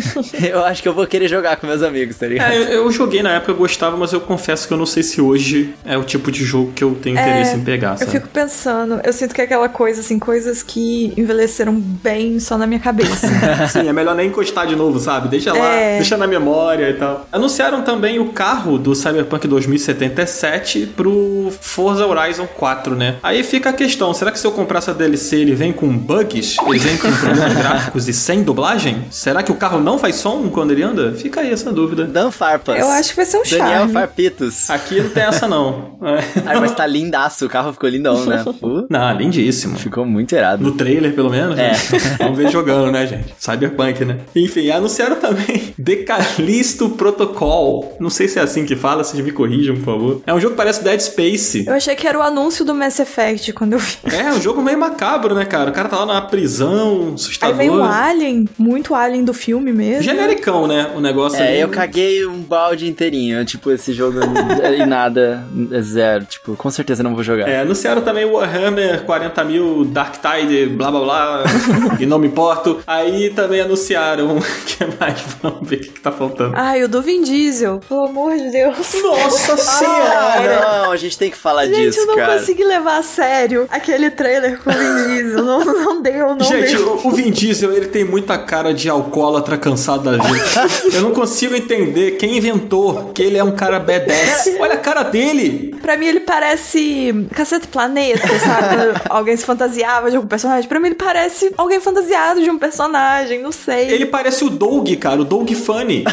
B: eu acho que eu vou querer jogar com meus amigos, tá ligado?
A: É, eu, eu joguei na época, eu gostava, mas eu confesso que eu não sei se hoje é o tipo de jogo que eu tenho
C: é,
A: interesse em pegar, sabe?
C: Eu fico pensando, eu sinto que é aquela coisa, assim, coisas que envelheceram bem só na minha cabeça.
A: Sim, é melhor nem encostar de novo, sabe? Deixa lá,
C: é.
A: deixa na memória e tal. Anunciaram também o carro do Cyberpunk dois mil e setenta e sete pro Forza Horizon quatro, né? Aí fica a questão, será que se eu comprar essa D L C ele vem com bugs? Ele vem com problemas gráficos e sem dublagem? Será que o carro não faz som quando ele anda? Fica aí essa dúvida.
B: Dan Farpas.
C: Eu acho que vai ser um charme.
B: Daniel Farpitos.
A: Aqui não tem essa não.
B: Ai, mas tá lindaço, o carro ficou lindão, né? Uh,
A: não, lindíssimo.
B: Ficou muito irado.
A: No trailer, pelo menos.
B: É.
A: Né? Vamos ver jogando, né, gente? Cyberpunk, né? Enfim, anunciaram também The Callisto Protocol. Não sei se é assim que fala, vocês me corrijam, por favor. É um jogo que parece Dead Space.
C: Eu achei que era o anúncio do Mass Effect quando eu vi.
A: É, um jogo meio macabro, né, cara? O cara tá lá na prisão, assustador.
C: Aí vem um alien, muito alien do filme mesmo.
A: Genericão, né, o negócio
B: É,
A: ali.
B: eu caguei um balde inteirinho. Tipo, esse jogo e nada, é zero. Tipo, com certeza não vou jogar.
A: É, anunciaram também o Warhammer quarenta mil Dark Tide, blá blá blá, e não me importo. Aí também anunciaram, que mais? Vamos ver o que, que tá faltando.
C: Ai, o do Vin Diesel, pelo amor de Deus.
A: Nossa senhora!
B: Ah, não, a gente tem que falar
C: gente,
B: disso,
C: eu não
B: cara.
C: consegui levar a sério aquele trailer com o Vin Diesel. Não, não deu, não
A: gente,
C: deu.
A: o Vin Diesel, ele tem muita cara de alcoólatra cansado da vida. Eu não consigo entender quem inventou que ele é um cara badass. Olha a cara dele!
C: Pra mim ele parece Cacete Planeta, sabe? Alguém se fantasiava de algum personagem. Pra mim ele parece alguém fantasiado de um personagem, não sei.
A: Ele parece o Doug, cara, o Doug Funny.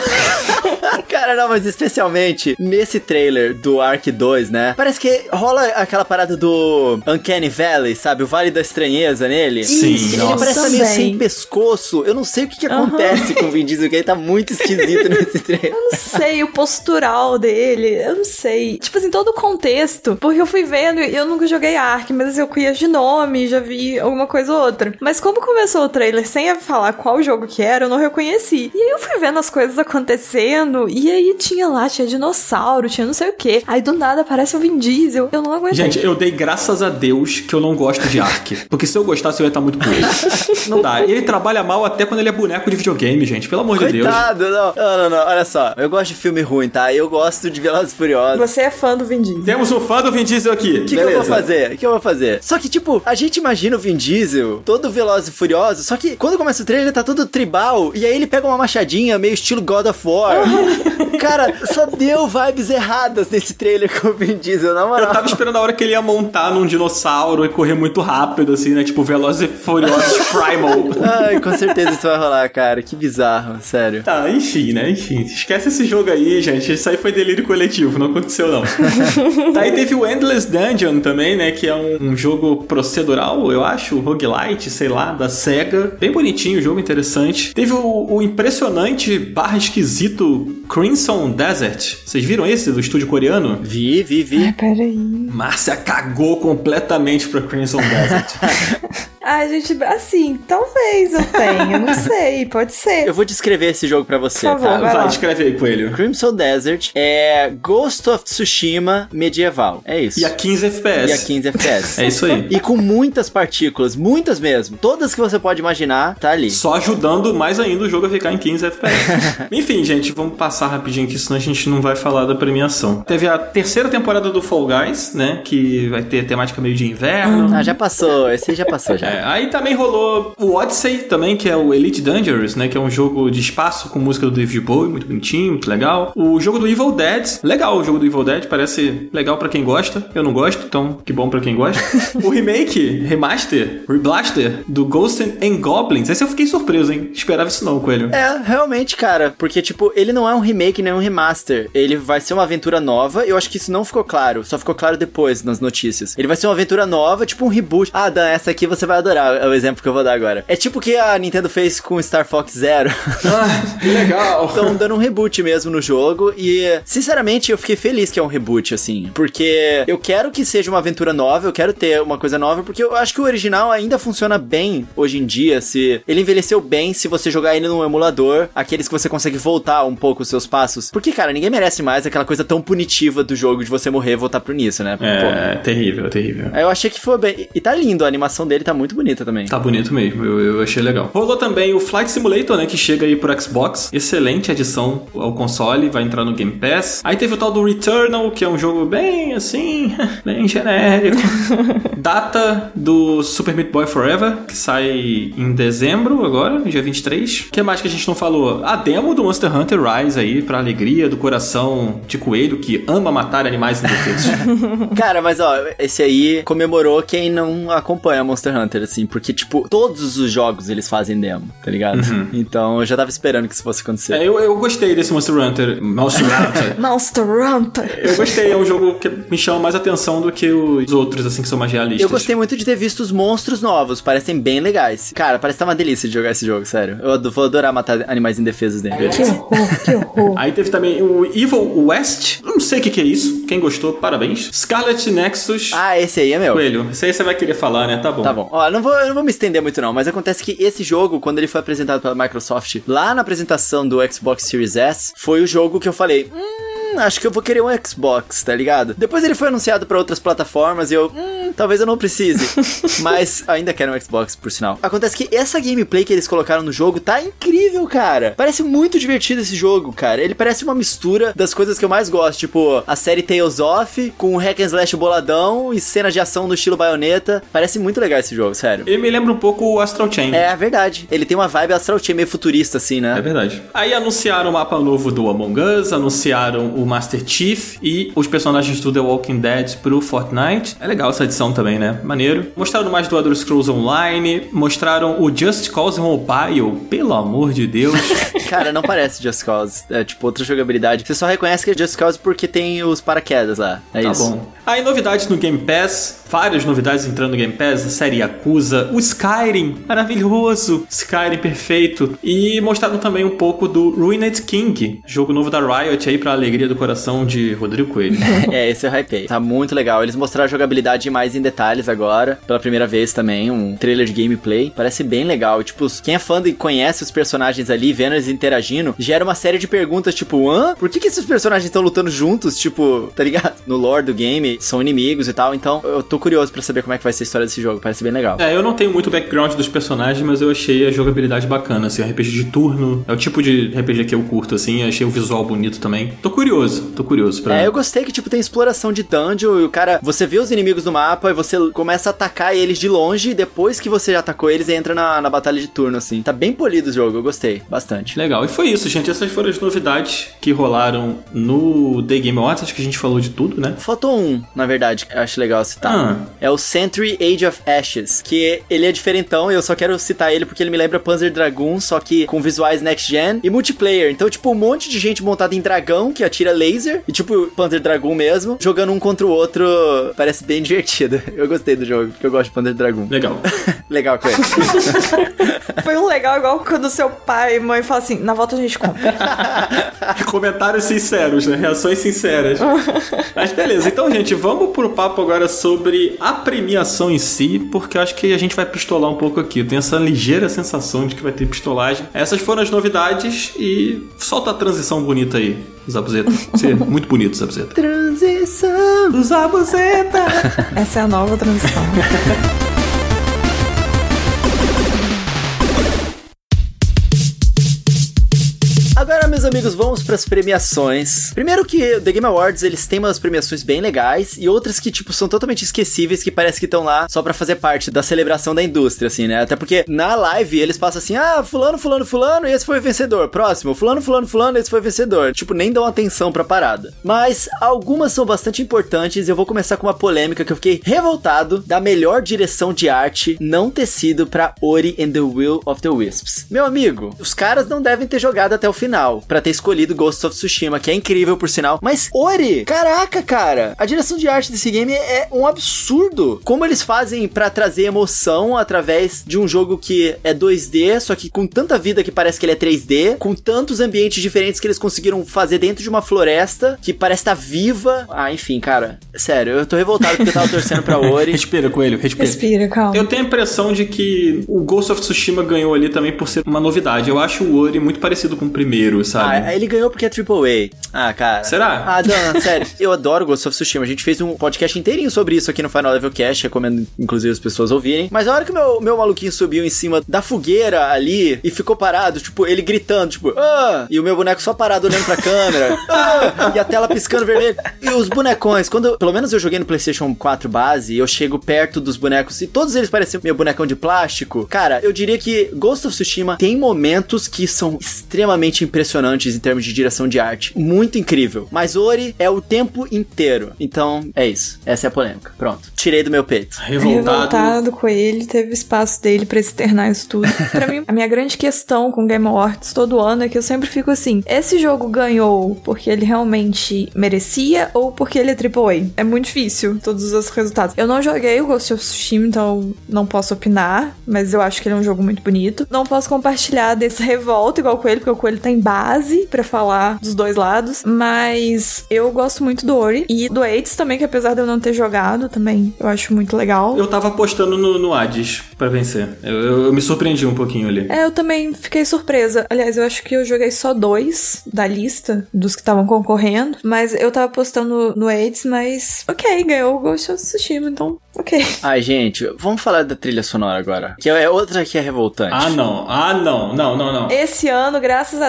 B: Cara, não, mas especialmente nesse trailer do Ark dois, né? Parece que rola aquela parada do Uncanny Valley, sabe? O Vale da Estranheza nele.
A: Sim,
B: ele
A: nossa.
B: parece
C: Também.
B: meio sem pescoço. Eu não sei o que, que
C: Uhum.
B: acontece com o Vin Diesel, que ele tá muito esquisito nesse trailer.
C: Eu não sei, o postural dele, eu não sei. Tipo assim, todo o contexto, porque eu fui vendo, eu nunca joguei Ark, mas assim, eu conheço de nome, já vi alguma coisa ou outra. Mas como começou o trailer sem falar qual jogo que era, eu não reconheci. E aí eu fui vendo as coisas acontecendo, e aí tinha lá, tinha dinossauro, tinha não sei o que. Aí do nada aparece o Vin Diesel, eu não aguentei.
A: Gente, eu dei graças a Deus que eu não gosto de Ark. Porque se eu gostasse, eu ia estar muito com ele. Não dá. Ele trabalha mal até quando ele é boneco de videogame, gente. Pelo amor
B: Coitado,
A: de Deus.
B: Coitado, não. Não, não, não. Olha só. Eu gosto de filme ruim, tá? Eu gosto de Velozes e Furiosos.
C: Você é fã do Vin Diesel.
A: Temos um fã do Vin Diesel aqui.
B: O que, que eu vou fazer? O que eu vou fazer? Só que, tipo, a gente imagina o Vin Diesel todo Velozes e Furiosos, só que quando começa o trailer, ele tá todo tribal, e aí ele pega uma machadinha meio estilo God of War. Cara, só deu vibes erradas nesse trailer com o Vin Diesel, na moral.
A: Eu tava esperando a hora que ele ia montar num dinossauro e correr muito rápido, assim, né? Tipo, Velozes e Furiosos Primal.
B: Ai, com certeza isso vai rolar, cara. Que bizarro, sério.
A: Tá, enfim, né? Enfim, esquece esse jogo aí, gente. Isso aí foi delírio coletivo, não aconteceu, não. Tá, aí teve o Endless Dungeon também, né? Que é um, um jogo procedural, eu acho, roguelite, sei lá, da SEGA. Bem bonitinho o jogo, interessante. Teve o, o impressionante barra esquisito Crimson Desert. Vocês viram esse, do estúdio coreano?
B: Vi, vi, vi.
C: Ai, peraí.
A: Márcia cagou completamente pra Crimson Desert.
C: Ah, gente, assim, talvez eu tenha, não sei, pode ser.
B: Eu vou descrever esse jogo pra você,
C: Por favor,
B: tá?
C: vai
A: Vai,
C: lá.
A: descreve aí, Coelho.
B: Crimson Desert é Ghost of Tsushima medieval. É isso.
A: E a quinze F P S.
B: E a quinze F P S.
A: É isso aí.
B: E com muitas partículas, muitas mesmo. Todas que você pode imaginar, tá ali.
A: Só ajudando mais ainda o jogo a ficar em quinze F P S. Enfim, gente, vamos passar rapidinho aqui, senão a gente não vai falar da premiação. Teve a terceira temporada do Fall Guys, né? Que vai ter temática meio de inverno.
B: Ah, já passou. Esse aí já passou, já.
A: É, aí também rolou o Odyssey também, que é o Elite Dangerous, né? Que é um jogo de espaço com música do David Bowie, muito bonitinho, muito legal. O jogo do Evil Dead, legal o jogo do Evil Dead, parece legal pra quem gosta. Eu não gosto, então que bom pra quem gosta. O remake, remaster, reblaster do Ghosts and Goblins. Esse eu fiquei surpreso, hein? Esperava isso não, Coelho.
B: É, realmente, cara, porque, tipo, ele não é um remake nem um remaster. Ele vai ser uma aventura nova. Eu acho que isso não ficou claro. Só ficou claro depois, nas notícias. Ele vai ser uma aventura nova, tipo um reboot. Ah, Dan, essa aqui você vai adorar. É o exemplo que eu vou dar agora. É tipo o que a Nintendo fez com Star Fox Zero.
A: Ah, que legal.
B: Estão dando um reboot mesmo no jogo. E, sinceramente, eu fiquei feliz que é um reboot, assim. Porque eu quero que seja uma aventura nova. Eu quero ter uma coisa nova. Porque eu acho que o original ainda funciona bem hoje em dia. Se ele envelheceu bem se você jogar ele num emulador. Aqueles que você consegue voltar um pouco os seus passos. Porque, cara, ninguém merece mais aquela coisa tão punitiva do jogo de você morrer e voltar pro início, né?
A: É, Pô. terrível, terrível.
B: Eu achei que foi bem. E tá lindo, a animação dele tá muito bonita também.
A: Tá bonito mesmo, eu, eu achei legal. Rolou também o Flight Simulator, né, que chega aí pro Xbox. Excelente adição ao console, vai entrar no Game Pass. Aí teve o tal do Returnal, que é um jogo bem, assim, bem genérico. Data do Super Meat Boy Forever, que sai em dezembro agora, dia vinte e três. O que mais que a gente não falou? A demo do Monster Hunter Rise aí, pra alegria do coração de coelho que ama matar animais indefesos.
B: Cara, mas ó, esse aí comemorou quem não acompanha Monster Hunter, assim, porque, tipo, todos os jogos eles fazem demo, tá ligado? Uhum. Então eu já tava esperando que isso fosse acontecer.
A: É, eu, eu gostei desse Monster Hunter. Monster Hunter.
C: Monster Hunter.
A: Eu gostei, é um jogo que me chama mais atenção do que os outros, assim, que são mais realistas.
B: Eu gostei muito de ter visto os monstros novos, parecem bem legais. Cara, parece que tá uma delícia de jogar esse jogo, sério. Eu vou adorar matar animais indefesos dele.
C: Que horror, que horror.
A: Aí teve também o Evil West. Não sei o que, que é isso. Quem gostou, parabéns. Scarlet Nexus.
B: Ah, esse aí é meu.
A: Coelho, esse aí você vai querer falar, né? Tá bom.
B: Tá bom. Ó, não vou, eu não vou me estender muito não, mas acontece que esse jogo, quando ele foi apresentado pela Microsoft, lá na apresentação do Xbox Series S, foi o jogo que eu falei, hum, acho que eu vou querer um Xbox, tá ligado? Depois ele foi anunciado pra outras plataformas e eu, hum, talvez eu não precise. Mas ainda quero um Xbox, por sinal. Acontece que essa gameplay que eles colocaram no jogo tá incrível, cara. Parece muito divertido esse jogo, cara. Ele parece uma mistura das coisas que eu mais gosto, tipo a série Tales of, com hack and slash boladão e cenas de ação no estilo Bayonetta. Parece muito legal esse jogo, sério.
A: Ele me lembra um pouco o Astral Chain.
B: É verdade. Ele tem uma vibe Astral Chain meio futurista, assim, né?
A: É verdade. Aí anunciaram o mapa novo do Among Us, anunciaram o Master Chief e os personagens do The Walking Dead pro Fortnite. É legal essa adição missão também, né? Maneiro. Mostraram mais do Elder Scrolls Online, mostraram o Just Cause Mobile, pelo amor de Deus.
B: Cara, não parece Just Cause, é tipo outra jogabilidade. Você só reconhece que é Just Cause porque tem os paraquedas lá, é
A: tá
B: isso.
A: Tá bom. Aí novidades no Game Pass, várias novidades entrando no Game Pass, a série Yakuza, o Skyrim, maravilhoso, Skyrim perfeito. E mostraram também um pouco do Ruined King, jogo novo da Riot aí pra alegria do coração de Rodrigo Coelho.
B: É, esse eu hypei. Tá muito legal. Eles mostraram a jogabilidade mais em detalhes agora, pela primeira vez também, um trailer de gameplay. Parece bem legal. Tipo, quem é fã e conhece os personagens ali, vendo eles interagindo, gera uma série de perguntas, tipo, hã? Por que que esses personagens estão lutando juntos? Tipo, tá ligado? No lore do game, são inimigos e tal. Então, eu tô curioso pra saber como é que vai ser a história desse jogo. Parece bem legal.
A: É, eu não tenho muito background dos personagens, mas eu achei a jogabilidade bacana, assim, R P G de turno. É o tipo de R P G que eu curto, assim. Achei o visual bonito também. Tô curioso, tô curioso pra...
B: É, eu gostei que, tipo, tem exploração de dungeon e o cara... Você vê os inimigos no mapa e você começa a atacar eles de longe e depois que você já atacou eles, entra na, na batalha de turno, assim. Tá bem polido o jogo, eu gostei bastante.
A: Legal. E foi isso, gente. Essas foram as novidades que rolaram no The Game Awards. Acho que a gente falou de tudo, né?
B: Faltou um, na verdade, que eu acho legal citar.
A: Ah.
B: É o Sentry Age of Ashes, que ele é diferentão e eu só quero citar ele porque ele me lembra Panzer Dragoon, só que com visuais next gen e multiplayer. Então, tipo, um monte de gente montada em dragão que atira laser e, tipo, Panzer Dragoon mesmo, jogando um contra o outro. Parece bem divertido. Eu gostei do jogo, porque eu gosto de Panzer Dragoon.
A: Legal.
B: Legal, Craig.
C: Foi um legal igual quando seu pai e mãe falam assim, na volta a gente compra.
A: Comentários sinceros, né? Reações sinceras. Mas beleza, então, gente, vamos pro papo agora sobre a premiação em si, porque eu acho que a gente vai pistolar um pouco aqui. Eu tenho essa ligeira sensação de que vai ter pistolagem. Essas foram as novidades e solta a transição bonita aí, Zabuzeta. Você é muito bonito, Zabuzeta.
B: Transição
A: do Zabuzeta.
C: Essa é a nova transição.
B: Agora, meus amigos, vamos pras premiações. Primeiro que o The Game Awards, eles têm umas premiações bem legais e outras que, tipo, são totalmente esquecíveis, que parece que estão lá só pra fazer parte da celebração da indústria, assim, né? Até porque na live eles passam assim, ah, fulano, fulano, fulano, e esse foi o vencedor. Próximo, fulano, fulano, fulano, esse foi o vencedor. Tipo, nem dão atenção pra parada. Mas algumas são bastante importantes e eu vou começar com uma polêmica que eu fiquei revoltado da melhor direção de arte não ter sido pra Ori and the Will of the Wisps. Meu amigo, os caras não devem ter jogado até o final pra ter escolhido Ghost of Tsushima, que é incrível por sinal, mas Ori, caraca, cara, a direção de arte desse game é um absurdo. Como eles fazem pra trazer emoção através de um jogo que é dois D, só que com tanta vida que parece que ele é três D, com tantos ambientes diferentes que eles conseguiram fazer dentro de uma floresta que parece estar viva. Ah, enfim, cara, sério, eu tô revoltado porque eu tava torcendo pra Ori.
A: Respira, Coelho, respira.
C: Respira, calma.
A: Eu tenho a impressão de que o Ghost of Tsushima ganhou ali também por ser uma novidade. Eu acho o Ori muito parecido com o primeiro, sabe?
B: Ah, ele ganhou porque é triple A. Ah, cara.
A: Será?
B: Ah, não, sério. Eu adoro Ghost of Tsushima. A gente fez um podcast inteirinho sobre isso aqui no Final Level Cast. Recomendo, inclusive, as pessoas ouvirem. Mas a hora que o meu, meu maluquinho subiu em cima da fogueira ali e ficou parado, tipo, ele gritando, tipo, ah! E o meu boneco só parado olhando pra câmera. Ah! E a tela piscando vermelho. E os bonecões, quando, pelo menos eu joguei no PlayStation quatro base, eu chego perto dos bonecos e todos eles pareciam meu bonecão de plástico. Cara, eu diria que Ghost of Tsushima tem momentos que são extremamente impressionantes em termos de direção de arte. Muito incrível. Mas Ori é o tempo inteiro. Então, é isso. Essa é a polêmica. Pronto. Tirei do meu peito.
A: Revoltado.
C: Revoltado com ele. Teve espaço dele pra externar isso tudo. Pra mim, a minha grande questão com Game Awards todo ano é que eu sempre fico assim, esse jogo ganhou porque ele realmente merecia ou porque ele é triple A? É muito difícil todos os resultados. Eu não joguei o Ghost of Tsushima, então não posso opinar, mas eu acho que ele é um jogo muito bonito. Não posso compartilhar desse revolta igual o Coelho, porque o Coelho tá em base pra falar dos dois lados, mas eu gosto muito do Ori e do Hades também, que apesar de eu não ter jogado também, eu acho muito legal.
A: Eu tava apostando no, no Hades pra vencer. Eu, eu, eu me surpreendi um pouquinho ali.
C: É, eu também fiquei surpresa. Aliás, eu acho que eu joguei só dois da lista dos que estavam concorrendo, mas eu tava apostando no, no Hades, mas ok, ganhou o Ghost of Tsushima, então ok.
B: Ai, gente, vamos falar da trilha sonora agora, que é outra que é revoltante.
A: Ah, não. Ah, não. Não, não, não.
C: Esse ano, graças a Deus,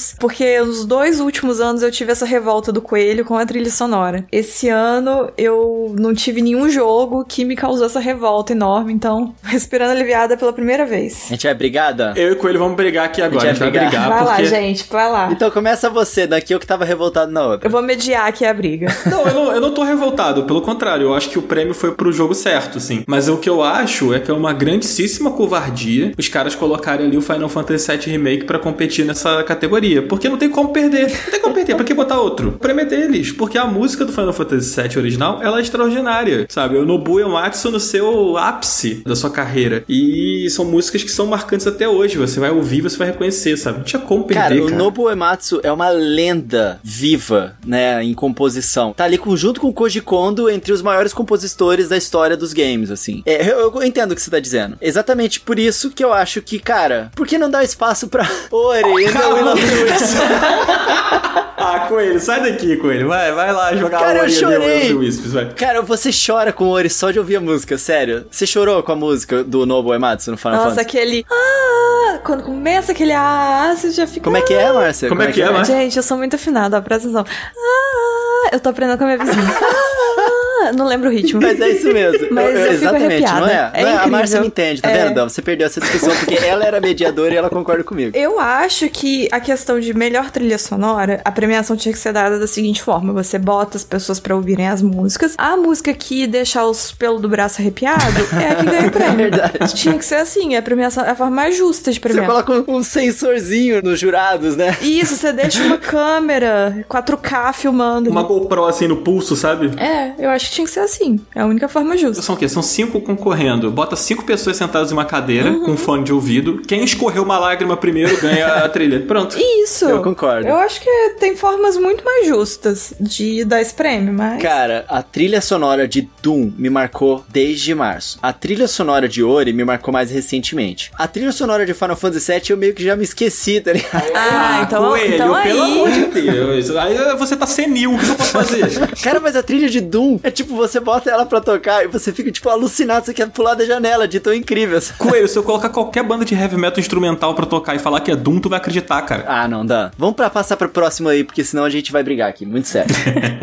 C: anos, porque os dois últimos anos eu tive essa revolta do coelho com a trilha sonora. Esse ano eu não tive nenhum jogo que me causou essa revolta enorme, então respirando aliviada pela primeira vez.
B: A gente vai brigar, Dan?
A: Eu e o Coelho vamos brigar aqui agora. A gente vai brigar, brigar
C: vai
A: porque...
C: lá, gente, vai lá.
B: Então começa você, daqui eu que tava revoltado na outra.
C: Eu vou mediar aqui a briga.
A: Não, eu não, eu não tô revoltado, pelo contrário, eu acho que o prêmio foi pro jogo certo, sim. Mas o que eu acho é que é uma grandíssima covardia os caras colocarem ali o Final Fantasy sete Remake pra competir nessa categoria, porque não tem como perder. Não tem como perder, pra que botar outro? O prêmio é deles, porque a música do Final Fantasy sete original, ela é extraordinária, sabe? O Nobuo Uematsu no seu ápice da sua carreira. E são músicas que são marcantes até hoje. Você vai ouvir, você vai reconhecer, sabe? Não tinha como perder, cara.
B: Cara, o Nobuo Uematsu é uma lenda viva, né, em composição. Tá ali com, junto com o Koji Kondo entre os maiores compositores da história dos games, assim. É, eu, eu entendo o que você tá dizendo. Exatamente por isso que eu acho que, cara, por que não dar espaço pra Ori?
A: Calma, Ah, Coelho, sai daqui, Coelho. Vai, vai lá jogar
B: Cara,
A: a Ori
B: eu chorei.
A: do Wisps, vai.
B: Cara, você chora com Ori só de ouvir a música, sério. Você chorou com a música do Nobuo Uematsu no Final
C: Nossa,
B: Fantasy?
C: aquele... Ah, quando começa aquele... Ah, você já fica...
B: Como é que é, Márcia?
A: Como, Como é que é, é Márcia?
C: Gente, eu sou muito afinada, ó, presta atenção. Ah, eu tô aprendendo com a minha vizinha. Ah, não lembro o ritmo.
B: Mas é isso mesmo.
C: Mas eu, eu
B: exatamente, não é?
C: É,
B: não é?
C: a
B: Márcia me entende, tá
C: é.
B: vendo, Dan? Você perdeu essa discussão porque ela era mediadora e ela concorda comigo.
C: Eu acho que a questão de melhor trilha sonora, a premiação tinha que ser dada da seguinte forma: você bota as pessoas pra ouvirem as músicas, a música que deixa os pelos do braço arrepiado é a que ganha o prêmio.
B: É verdade.
C: Tinha que ser assim, a premiação é a forma mais justa de premiar.
B: Você coloca um, um sensorzinho nos jurados, né?
C: Isso, você deixa uma câmera quatro K filmando.
A: Uma GoPro assim no pulso, sabe?
C: É, eu acho que tinha que ser assim. É a única forma justa.
A: São o quê? São cinco concorrendo. Bota cinco pessoas sentadas em uma cadeira, uhum, com um fone de ouvido. Quem escorreu uma lágrima primeiro ganha a trilha. Pronto.
C: Isso.
B: Eu concordo.
C: Eu acho que tem formas muito mais justas de dar esse prêmio, mas...
B: Cara, a trilha sonora de Doom me marcou desde março. A trilha sonora de Ori me marcou mais recentemente. A trilha sonora de Final Fantasy sete eu meio que já me esqueci, tá ligado?
C: Ah, então,
A: Coelho,
C: então aí...
A: pelo amor de Deus. Aí você tá senil, o que eu posso fazer?
B: Cara, mas a trilha de Doom é tipo, você bota ela pra tocar e você fica, tipo, alucinado, você quer pular da janela de tão incrível.
A: Coelho, se eu colocar qualquer banda de heavy metal instrumental pra tocar e falar que é Doom, tu vai acreditar, cara.
B: Ah, não dá. Vamos pra passar pro próximo aí, porque senão a gente vai brigar aqui, muito sério.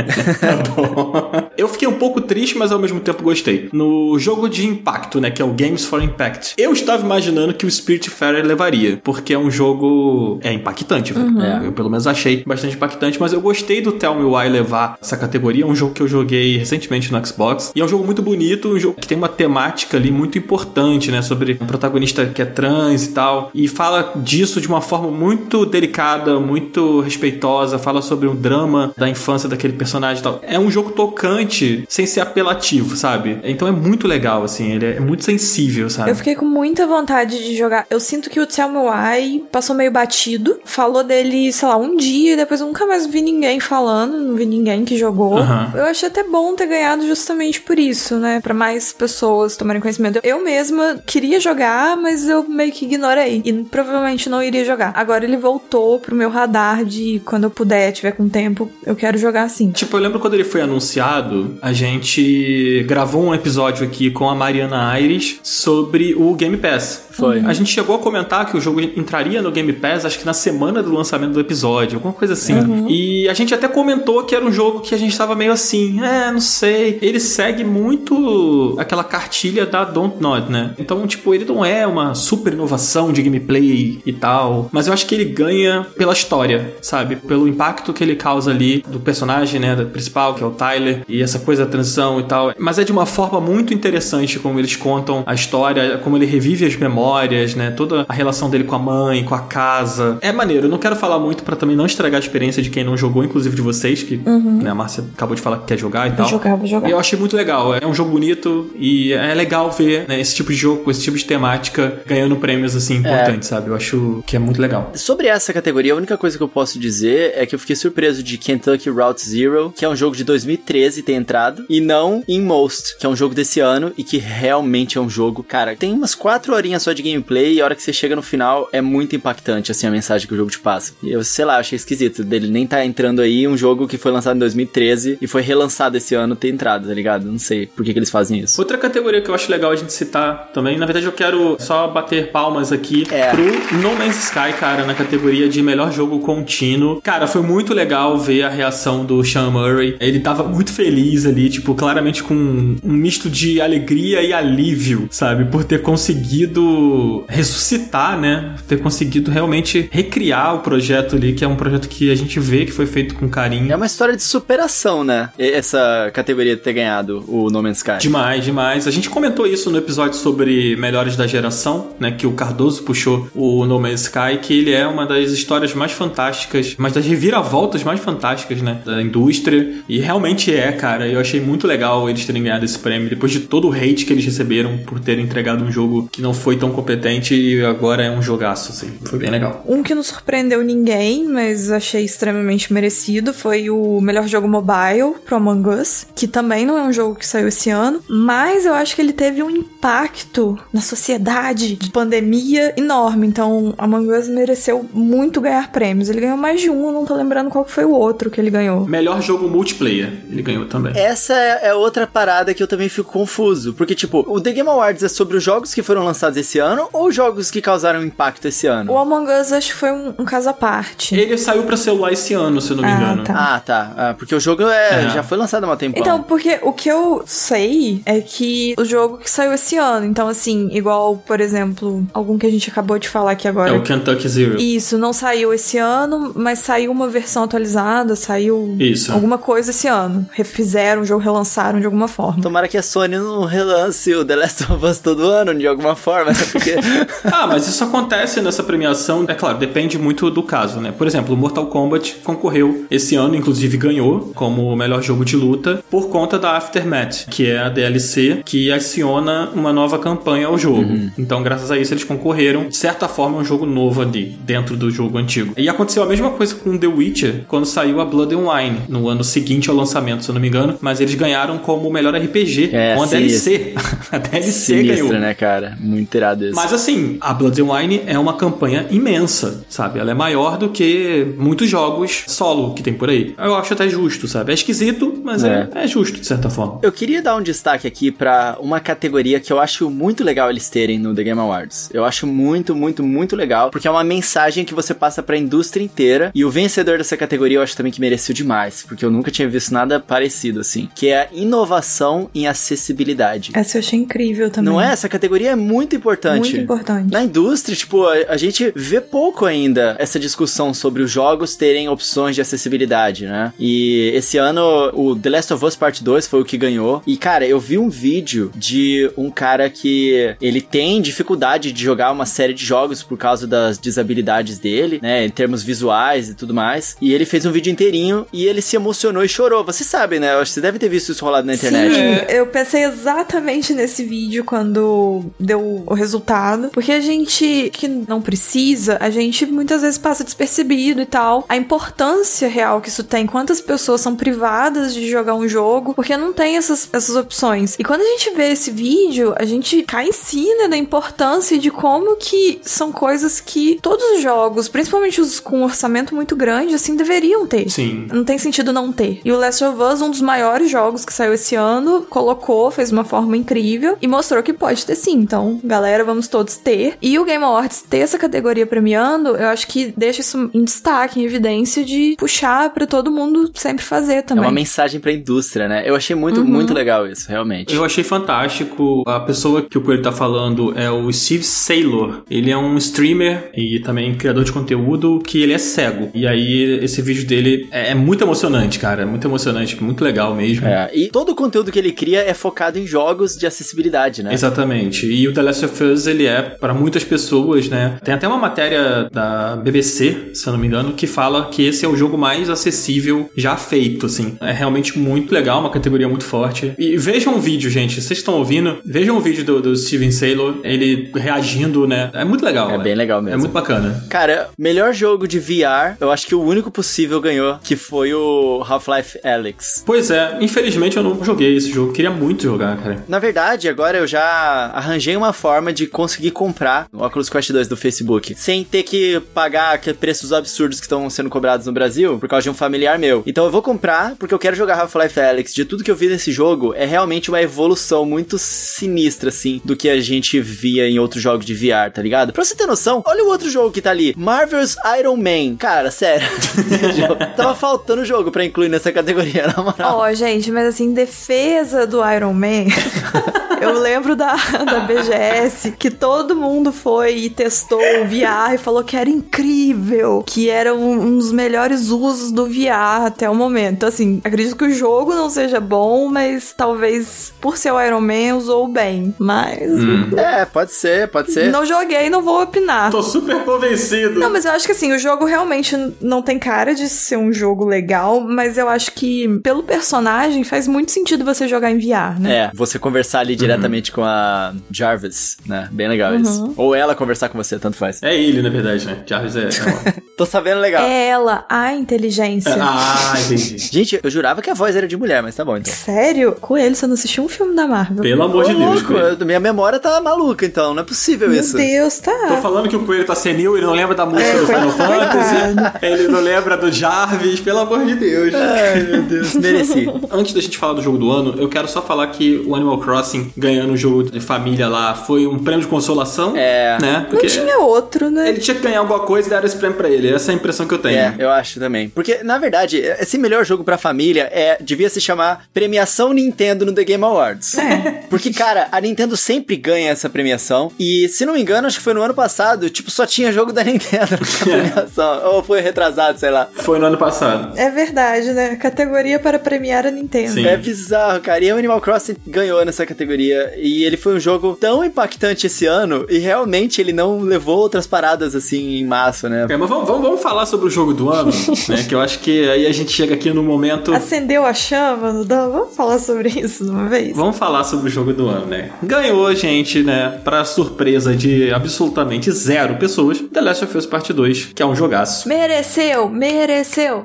A: Tá bom. Eu fiquei um pouco triste, mas ao mesmo tempo gostei. No jogo de impacto, né, que é o Games for Impact, eu estava imaginando que o Spiritfarer levaria, porque é um jogo... é impactante, velho.
C: Uhum.
A: É, eu pelo menos achei bastante impactante, mas eu gostei do Tell Me Why levar essa categoria. É um jogo que eu joguei recentemente no Xbox, e é um jogo muito bonito, um jogo que tem uma temática ali muito importante, né, sobre um protagonista que é trans e tal, e fala disso de uma forma muito delicada, muito respeitosa, fala sobre o drama da infância daquele personagem e tal. É um jogo tocante, sem ser apelativo, sabe? Então é muito legal, assim, ele é muito sensível, sabe?
C: Eu fiquei com muita vontade de jogar. Eu sinto que o Tell Me Why passou meio batido, falou dele, sei lá, um dia, e depois eu nunca mais vi ninguém falando, não vi ninguém que jogou. Uhum. Eu achei até bom ter ganhado justamente por isso, né? Pra mais pessoas tomarem conhecimento. Eu mesma queria jogar, mas eu meio que ignorei. E provavelmente não iria jogar. Agora ele voltou pro meu radar de quando eu puder, tiver com tempo, eu quero jogar assim.
A: Tipo, eu lembro quando ele foi anunciado, a gente gravou um episódio aqui com a Mariana Aires sobre o Game Pass.
B: Foi.
A: A gente chegou a comentar que o jogo entraria no Game Pass, acho que na semana do lançamento do episódio, alguma coisa assim. Uhum. E a gente até comentou que era um jogo que a gente tava meio assim, é, não sei. Ele segue muito aquela cartilha da Dontnod, né? Então, tipo, ele não é uma super inovação de gameplay e tal, mas eu acho que ele ganha pela história, sabe? Pelo impacto que ele causa ali do personagem, né, do principal, que é o Tyler, e essa coisa da transição e tal. Mas é de uma forma muito interessante como eles contam a história, como ele revive as memórias, né? Toda a relação dele com a mãe, com a casa. É maneiro. Eu não quero falar muito pra também não estragar a experiência de quem não jogou, inclusive de vocês, que
C: uhum.
A: né, a Márcia acabou de falar que quer jogar e
C: vou
A: tal.
C: Vou jogar, vou jogar.
A: E eu achei muito legal. É um jogo bonito e é legal ver, né, esse tipo de jogo, com esse tipo de temática ganhando prêmios assim importantes, é. sabe? Eu acho que é muito legal.
B: Sobre essa categoria, a única coisa que eu posso dizer é que eu fiquei surpreso de Kentucky Route Zero, que é um jogo de dois mil e treze ter entrado, e não In Most, que é um jogo desse ano e que realmente é um jogo, cara, tem umas quatro horinhas só de gameplay e a hora que você chega no final é muito impactante, assim, a mensagem que o jogo te passa. E eu, sei lá, achei esquisito dele nem tá entrando aí um jogo que foi lançado em dois mil e treze e foi relançado esse ano ter entrado, tá ligado? Não sei por que, que eles fazem isso.
A: Outra categoria que eu acho legal a gente citar também, na verdade eu quero só bater palmas aqui
B: é.
A: pro No Man's Sky, cara, na categoria de melhor jogo contínuo. Cara, foi muito legal ver a reação do Sean Murray. Ele tava muito feliz ali, tipo, claramente com um misto de alegria e alívio, sabe? Por ter conseguido ressuscitar, né? Ter conseguido realmente recriar o projeto ali, que é um projeto que a gente vê que foi feito com carinho.
B: É uma história de superação, né? Essa categoria de ter ganhado o No Man's Sky.
A: Demais, demais. A gente comentou isso no episódio sobre melhores da geração, né? Que o Cardoso puxou o No Man's Sky, que ele é uma das histórias mais fantásticas, uma das reviravoltas mais fantásticas, né? Da indústria. E realmente é, cara. Eu achei muito legal eles terem ganhado esse prêmio, depois de todo o hate que eles receberam por terem entregado um jogo que não foi tão competente e agora é um jogaço, assim. Foi bem legal.
C: Um que não surpreendeu ninguém, mas achei extremamente merecido, foi o melhor jogo mobile pro Among Us, que também não é um jogo que saiu esse ano, mas eu acho que ele teve um impacto na sociedade de pandemia enorme, então Among Us mereceu muito ganhar prêmios. Ele ganhou mais de um, eu não tô lembrando qual que foi o outro que ele ganhou.
A: Melhor jogo multiplayer, ele ganhou também.
B: Essa é outra parada que eu também fico confuso, porque tipo, o The Game Awards é sobre os jogos que foram lançados esse ano ou jogos que causaram impacto esse ano?
C: O Among Us acho que foi um, um caso à parte.
A: Ele saiu pra celular esse ano, se eu não me
C: ah,
A: engano.
C: Tá.
B: Ah, tá. Ah, porque o jogo é, é. já foi lançado há uma temporada.
C: Então, porque o que eu sei é que o jogo que saiu esse ano, então assim, igual, por exemplo, algum que a gente acabou de falar aqui agora.
A: É o Kentucky Zero.
C: Isso, não saiu esse ano, mas saiu uma versão atualizada, saiu
A: Isso.
C: alguma coisa esse ano. Refizeram o jogo, relançaram de alguma forma.
B: Tomara que a Sony não relance o The Last of Us todo ano, de alguma forma, porque...
A: ah, mas isso acontece nessa premiação, é claro, depende muito do caso, né? Por exemplo, o Mortal Kombat concorreu esse ano, inclusive ganhou como o melhor jogo de luta por conta da Aftermath, que é a D L C que adiciona uma nova campanha ao jogo. Uhum. Então, graças a isso, eles concorreram. De certa forma, é um jogo novo ali, dentro do jogo antigo. E aconteceu a mesma coisa com The Witcher, quando saiu a Blood and Wine, no ano seguinte ao lançamento, se eu não me engano, mas eles ganharam como o melhor R P G,
B: é,
A: com a D L C. A D L C
B: Sinistra,
A: ganhou.
B: né, cara? Muito irado isso.
A: Mas assim, a Blood and Wine é uma campanha imensa, sabe? Ela é maior do que muitos jogos solo que tem por aí. Eu acho até justo, sabe? É esquisito, mas é, é, é justo, de certa forma.
B: Eu queria dar um destaque aqui pra uma categoria que eu acho muito legal eles terem no The Game Awards. Eu acho muito, muito, muito legal, porque é uma mensagem que você passa pra indústria inteira, e o vencedor dessa categoria eu acho também que mereceu demais, porque eu nunca tinha visto nada parecido, assim, que é a inovação em acessibilidade.
C: Essa eu achei incrível também.
B: Não é? Essa categoria é muito importante.
C: Muito importante.
B: Na indústria, tipo, a, a gente vê pouco ainda essa discussão sobre os jogos terem opções de acessibilidade, né? E esse ano o The Last of Us Part dois foi o que ganhou. E, cara, eu vi um vídeo de um cara que ele tem dificuldade de jogar uma série de jogos por causa das desabilidades dele, né? Em termos visuais e tudo mais. E ele fez um vídeo inteirinho e ele se emocionou e chorou. Você sabe, né? Eu acho que você deve ter visto isso rolado na internet.
C: Sim, é. Eu pensei exatamente nesse vídeo quando deu o resultado. Porque a gente que não precisa, a gente muitas vezes passa despercebido e tal. A importância real que isso tem, quantas pessoas são privadas de jogar um jogo porque não tem essas, essas opções. E quando a gente vê esse vídeo, a gente cai em si, né, da importância de como que são coisas que todos os jogos, principalmente os com um orçamento muito grande, assim, deveriam ter.
A: Sim.
C: Não tem sentido não ter. E o Last of Us, um dos maiores jogos que saiu esse ano, colocou, fez uma forma incrível e mostrou que pode ter sim. Então, galera, vamos todos ter. E o Game Awards ter essa categoria premiando, eu acho que deixa isso em destaque, em evidência de puxar pra todo mundo sempre fazer também.
B: É uma mensagem pra indústria, né? Eu achei muito, uhum. muito legal isso, realmente.
A: Eu achei fantástico. A pessoa que o Coelho tá falando é o Steve Saylor. Ele é um streamer e também criador de conteúdo que ele é cego. E aí, esse vídeo dele é, é muito emocionante, cara. É muito emocionante, muito legal mesmo.
B: É, e todo o conteúdo que ele cria é focado em jogos de acessibilidade, né?
A: Exatamente. E o The Last of Us, ele é para muitas pessoas, né? Tem até uma matéria da B B C, se eu não me engano, que fala que esse é o jogo mais acessível já feito, assim. É realmente muito legal, uma categoria muito forte. E vejam o vídeo, gente. Vocês estão ouvindo? Vejam o vídeo do, do Steven Saylor, ele reagindo, né? É muito legal.
B: É bem legal mesmo.
A: É muito bacana.
B: Cara, melhor jogo de V R, eu acho que o único possível ganhou, que foi o Half-Life Alyx.
A: Pois é, infelizmente eu não joguei esse jogo. Queria muito jogar, cara.
B: Na verdade, agora eu já arranjei uma forma de conseguir comprar o Oculus Quest dois do Facebook, sem ter que pagar aqueles preços absurdos que estão sendo cobrados no Brasil, por causa de um familiar meu. Então eu vou comprar, porque eu quero jogar Half-Life Alyx Alex, de tudo que eu vi nesse jogo, é realmente uma evolução muito sinistra, assim, do que a gente via em outros jogos de V R, tá ligado? Pra você ter noção, olha o outro jogo que tá ali, Marvel's Iron Man. Cara, sério, tava faltando jogo pra incluir nessa categoria, na moral.
C: Ó, oh, gente, mas assim, defesa do Iron Man... Eu lembro da, da B G S que todo mundo foi e testou o V R e falou que era incrível, que era um, um dos melhores usos do V R até o momento. Então, assim, acredito que o jogo não seja bom, mas talvez por ser o Iron Man usou bem. Mas...
B: Hum. É, pode ser, pode ser.
C: Não joguei, não vou opinar.
A: Tô super convencido.
C: Não, mas eu acho que assim, o jogo realmente não tem cara de ser um jogo legal, mas eu acho que pelo personagem faz muito sentido você jogar em V R, né?
B: É, você conversar ali direto diretamente com a Jarvis, né? Bem legal uhum. isso. Ou ela conversar com você, tanto faz.
A: É ele, na verdade, né? Jarvis é... é
B: Tô sabendo legal.
C: É ela, a inteligência.
A: Ah, entendi.
B: Gente, eu jurava que a voz era de mulher, mas tá bom, então.
C: Sério? Coelho, você não assistiu um filme da Marvel?
A: Pelo amor de Deus, Coelho.
B: Minha memória tá maluca, então. Não é possível
C: Meu
B: isso.
C: Meu Deus, tá.
A: Tô falando que o Coelho tá senil e não lembra da música
C: é,
A: do Final Fantasy.
C: Coitado.
A: Ele não lembra do Jarvis, pelo amor de Deus.
B: Ai, meu Deus. Mereci.
A: Antes da gente falar do jogo do ano, eu quero só falar que o Animal Crossing ganhando o jogo de família lá foi um prêmio de consolação.
B: É.
A: Né?
C: Porque não tinha outro, né?
A: Ele tinha que ganhar alguma coisa e deram esse prêmio pra ele. Essa é a impressão que eu tenho.
B: É, eu acho também. Porque, na verdade, esse melhor jogo pra família é, devia se chamar Premiação Nintendo no The Game Awards.
C: É.
B: Porque, cara, a Nintendo sempre ganha essa premiação. E, se não me engano, acho que foi no ano passado, tipo, só tinha jogo da Nintendo nessa premiação. Ou foi retrasado, sei lá.
A: Foi no ano passado.
C: É verdade, né? Categoria para premiar a Nintendo.
B: Sim. É bizarro, cara. E o Animal Crossing ganhou nessa categoria. E ele foi um jogo tão impactante esse ano. E realmente ele não levou outras paradas assim em massa, né?
A: É, mas vamos, vamos, vamos falar sobre o jogo do ano, né? Que eu acho que aí a gente chega aqui no momento...
C: Acendeu a chama no Dan? Vamos falar sobre isso de uma vez?
A: Vamos falar sobre o jogo do ano, né? Ganhou, gente, né? Pra surpresa de absolutamente zero pessoas, The Last of Us Part dois, que é um jogaço.
C: Mereceu, mereceu,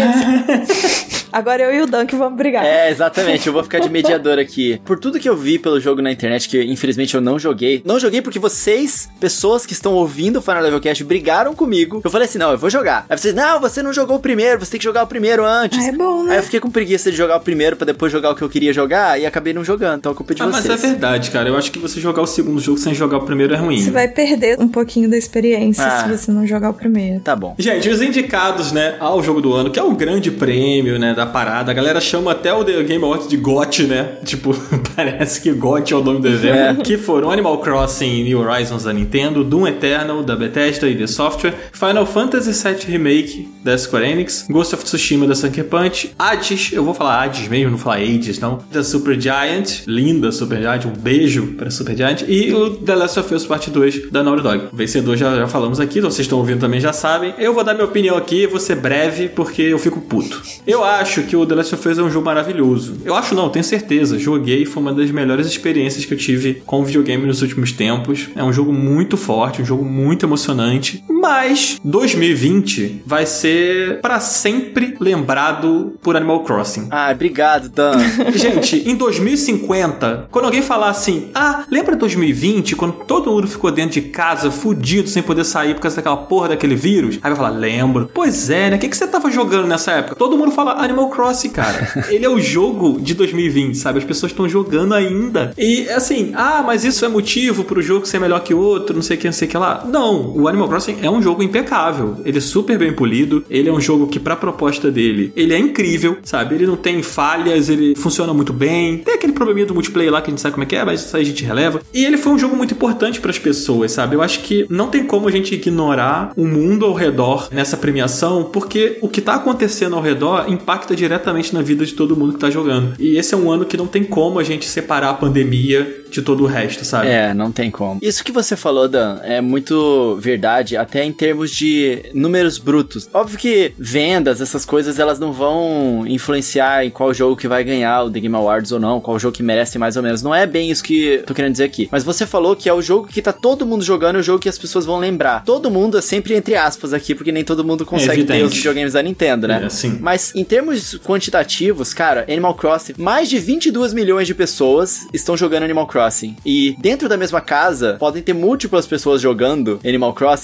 C: mereceu. Agora eu e o Dan que vamos brigar.
B: É, exatamente. Eu vou ficar de mediador aqui. Por tudo que eu vi pelo jogo na internet, que infelizmente eu não joguei. Não joguei porque vocês, pessoas que estão ouvindo o Final Level Cast, brigaram comigo. Eu falei assim, não, eu vou jogar. Aí vocês, não, você não jogou o primeiro, você tem que jogar o primeiro antes.
C: Ah, é bom, né?
B: Aí eu fiquei com preguiça de jogar o primeiro pra depois jogar o que eu queria jogar e acabei não jogando. Então a culpa é de
A: ah,
B: vocês.
A: Mas é verdade, cara. Eu acho que você jogar o segundo jogo sem jogar o primeiro é ruim.
C: Você vai perder um pouquinho da experiência
B: ah,
C: se você não jogar o primeiro.
B: Tá bom.
A: Gente, os indicados, né, ao jogo do ano, que é um grande prêmio, né, da parada. A galera chama até o The Game Awards de G O T, né? Tipo, parece que G O T é o nome do evento. É. Que foram Animal Crossing New Horizons da Nintendo, Doom Eternal da Bethesda e The Software, Final Fantasy sete Remake da Square Enix, Ghost of Tsushima da Sucker Punch, Hades, eu vou falar Hades mesmo, não vou falar Hades, não, da Supergiant, linda Supergiant, um beijo pra Supergiant, e o The Last of Us Part dois da Naughty Dog. O vencedor já, já falamos aqui, vocês estão ouvindo também já sabem. Eu vou dar minha opinião aqui, vou ser breve, porque eu fico puto. Eu acho que o The Last of Us é um jogo maravilhoso. Eu acho não, tenho certeza. Joguei, foi uma das melhores experiências que eu tive com o videogame nos últimos tempos. É um jogo muito forte, um jogo muito emocionante. Mas dois mil e vinte vai ser pra sempre lembrado por Animal Crossing.
B: Ah, obrigado, Dan.
A: Gente, em dois mil e cinquenta, quando alguém falar assim, ah, lembra dois mil e vinte, quando todo mundo ficou dentro de casa, fudido, sem poder sair por causa daquela porra daquele vírus? Aí vai falar, lembro. Pois é, né? O que, que você tava jogando nessa época? Todo mundo fala Animal Crossing, cara. Ele é o jogo de dois mil e vinte, sabe? As pessoas estão jogando ainda. E assim, ah, mas isso é motivo pro jogo ser melhor que o outro, não sei o que, não sei o que lá. Não, o Animal Crossing é um jogo impecável. Ele é super bem polido. Ele é um jogo que, pra proposta dele, ele é incrível, sabe? Ele não tem falhas, ele funciona muito bem. Tem aquele probleminha do multiplayer lá que a gente sabe como é que é, mas isso aí a gente releva. E ele foi um jogo muito importante pras pessoas, sabe? Eu acho que não tem como a gente ignorar o mundo ao redor nessa premiação, porque o que tá acontecendo ao redor impacta diretamente na vida de todo mundo que tá jogando. E esse é um ano que não tem como a gente separar a pandemia de todo o resto, sabe?
B: É, não tem como. Isso que você falou, Dan, é muito verdade, até em termos de números brutos. Óbvio que vendas, essas coisas, elas não vão influenciar em qual jogo que vai ganhar o The Game Awards ou não, qual jogo que merece mais ou menos. Não é bem isso que eu tô querendo dizer aqui. Mas você falou que é o jogo que tá todo mundo jogando, é o jogo que as pessoas vão lembrar. Todo mundo é sempre entre aspas aqui, porque nem todo mundo consegue é ter os videogames da Nintendo, né?
A: É, sim.
B: Mas em termos quantitativos, cara, Animal Crossing, mais de vinte e dois milhões de pessoas estão jogando Animal Crossing. E dentro da mesma casa, podem ter múltiplas pessoas jogando Animal Crossing, porque é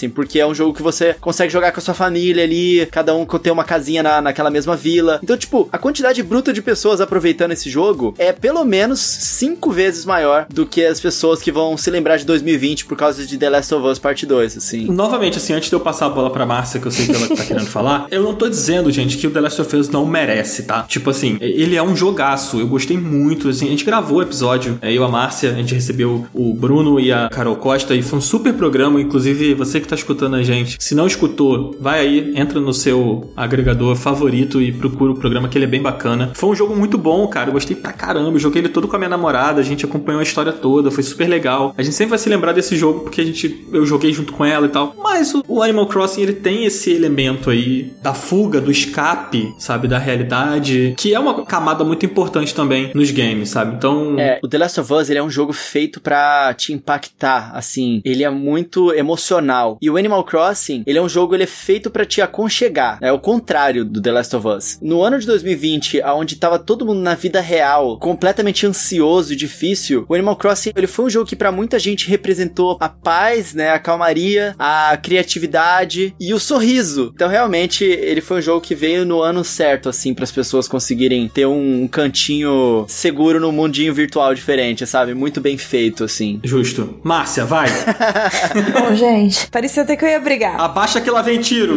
B: um jogo que você consegue jogar com a sua família ali, cada um tem uma casinha na, naquela mesma vila. Então, tipo, a quantidade bruta de pessoas aproveitando esse jogo é pelo menos cinco vezes maior do que as pessoas que vão se lembrar de dois mil e vinte por causa de The Last of Us Parte dois, assim.
A: Novamente, assim, antes de eu passar a bola pra Márcia, que eu sei que ela tá querendo falar, eu não tô dizendo, gente, que o The Last of Us não merece, tá? Tipo assim, ele é um jogaço, eu gostei muito, assim, a gente gravou o episódio, eu e a Márcia, a gente recebeu o Bruno e a Carol Costa, e foi um super programa, inclusive você que tá escutando a gente, se não escutou, vai aí, entra no seu agregador favorito e procura o programa, que ele é bem bacana. Foi um jogo muito bom, cara, eu gostei pra caramba, eu joguei ele todo com a minha namorada, a gente acompanhou a história toda, foi super legal. A gente sempre vai se lembrar desse jogo porque a gente, eu joguei junto com ela e tal, mas o, o Animal Crossing, ele tem esse elemento aí da fuga, do escape, sabe, da realidade, que é uma camada muito importante também nos games, sabe? Então...
B: É, o The Last of Us, ele é um jogo feito pra te impactar, assim, ele é muito emocional. E o Animal Crossing, ele é um jogo, ele é feito pra te aconchegar, é o contrário do The Last of Us. No ano de dois mil e vinte, onde tava todo mundo na vida real, completamente ansioso e difícil, o Animal Crossing, ele foi um jogo que pra muita gente representou a paz, né, a calmaria, a criatividade e o sorriso. Então, realmente, ele foi um jogo que veio no ano certo, assim, para as pessoas conseguirem ter um cantinho seguro no mundinho virtual diferente, sabe? Muito bem feito, assim.
A: Justo. Márcia, vai!
C: Bom, gente, parecia até que eu ia brigar.
A: Abaixa que lá vem tiro!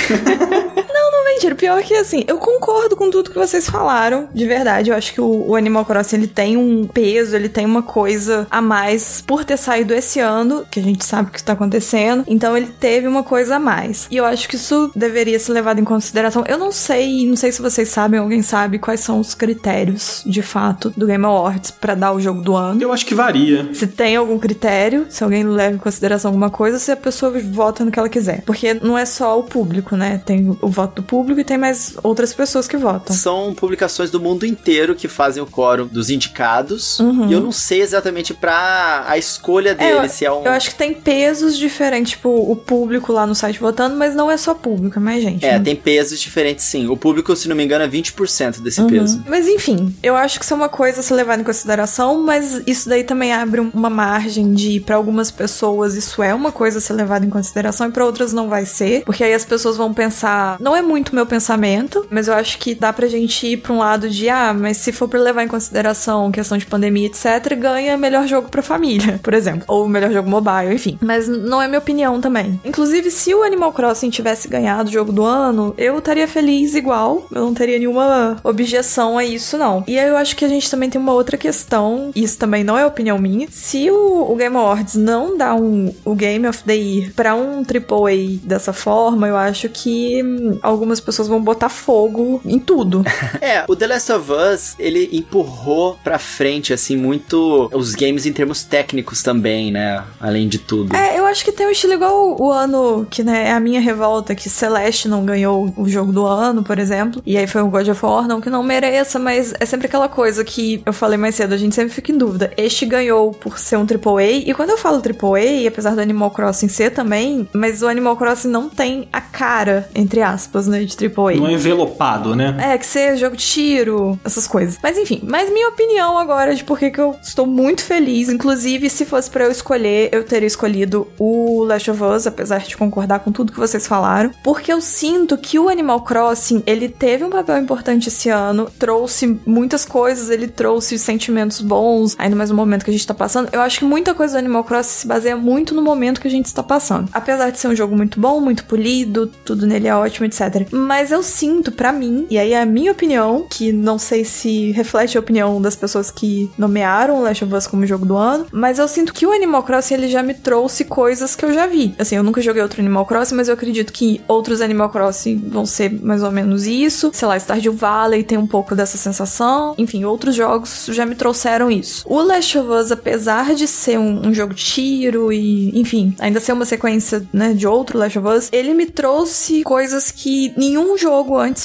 C: Não, não vem tiro. Pior que, assim, eu concordo com tudo que vocês falaram, de verdade. Eu acho que o, o Animal Crossing, ele tem um peso, ele tem uma coisa a mais por ter saído esse ano, que a gente sabe o que está acontecendo. Então, ele teve uma coisa a mais. E eu acho que isso deveria ser levado em consideração. Eu não sei, não sei se vocês sabem, alguém sabe quais são os critérios, de fato, do Game Awards pra dar o jogo do ano.
A: Eu acho que varia.
C: Se tem algum critério, se alguém leva em consideração alguma coisa, se a pessoa vota no que ela quiser. Porque não é só o público, né? Tem o voto do público e tem mais outras pessoas que votam.
B: São publicações do mundo inteiro que fazem o quórum dos indicados. Uhum. E eu não sei exatamente pra a escolha dele,
C: é, eu,
B: se é um...
C: Eu acho que tem pesos diferentes, tipo, o público lá no site votando, mas não é só público, é mais gente.
B: É,
C: né?
B: Tem pesos diferentes, sim. O público, se não me engano, é vinte por cento desse
C: uhum.
B: peso.
C: Mas enfim, eu acho que isso é uma coisa a ser levada em consideração, mas isso daí também abre uma margem de, pra algumas pessoas, isso é uma coisa a ser levada em consideração e pra outras não vai ser, porque aí as pessoas vão pensar, não é muito meu pensamento, mas eu acho que dá pra gente ir pra um lado de, ah, mas se for pra levar em consideração questão de pandemia, etc, ganha melhor jogo pra família, por exemplo, ou melhor jogo mobile, enfim. Mas não é minha opinião também. Inclusive, se o Animal Crossing tivesse ganhado o jogo do ano, eu estaria feliz igual, eu não teria nenhuma objeção a isso, não. E aí eu acho que a gente também tem uma outra questão, isso também não é opinião minha, se o, o Game Awards não dá um, o Game of the Year pra um triplo A dessa forma, eu acho que hum, algumas pessoas vão botar fogo em tudo.
B: É, o The Last of Us, ele empurrou pra frente, assim, muito os games em termos técnicos também, né? Além de tudo.
C: É, eu acho que tem um estilo igual o ano que, né, é a minha revolta, que Celeste não ganhou o jogo do ano, por exemplo, e aí foi o God of War, não que não mereça, mas é sempre aquela coisa que eu falei mais cedo, a gente sempre fica em dúvida. Este ganhou por ser um triplo A, e quando eu falo triplo A, apesar do Animal Crossing ser também, mas o Animal Crossing não tem a cara, entre aspas, né, de triplo A.
A: Não é envelopado, né?
C: É, que ser jogo de tiro, essas coisas. Mas enfim, mas minha opinião agora de por que eu estou muito feliz, inclusive se fosse pra eu escolher, eu teria escolhido o Last of Us, apesar de concordar com tudo que vocês falaram, porque eu sinto que o Animal Crossing, ele teve um papel importante esse ano, trouxe muitas coisas, ele trouxe sentimentos bons, ainda mais no momento que a gente tá passando. Eu acho que muita coisa do Animal Crossing se baseia muito no momento que a gente está passando. Apesar de ser um jogo muito bom, muito polido, tudo nele é ótimo, etcétera. Mas eu sinto, pra mim, e aí é a minha opinião, que não sei se reflete a opinião das pessoas que nomearam o Last of Us como jogo do ano, mas eu sinto que o Animal Crossing, ele já me trouxe coisas que eu já vi. Assim, eu nunca joguei outro Animal Crossing, mas eu acredito que outros Animal Crossing vão ser mais ou menos isso. Sei lá, Stardew Valley tem um pouco dessa sensação. Enfim, outros jogos já me trouxeram isso. O Last of Us, apesar de ser um, um jogo de tiro e, enfim, ainda ser uma sequência, né, de outro Last of Us, ele me trouxe coisas que nenhum jogo antes fez.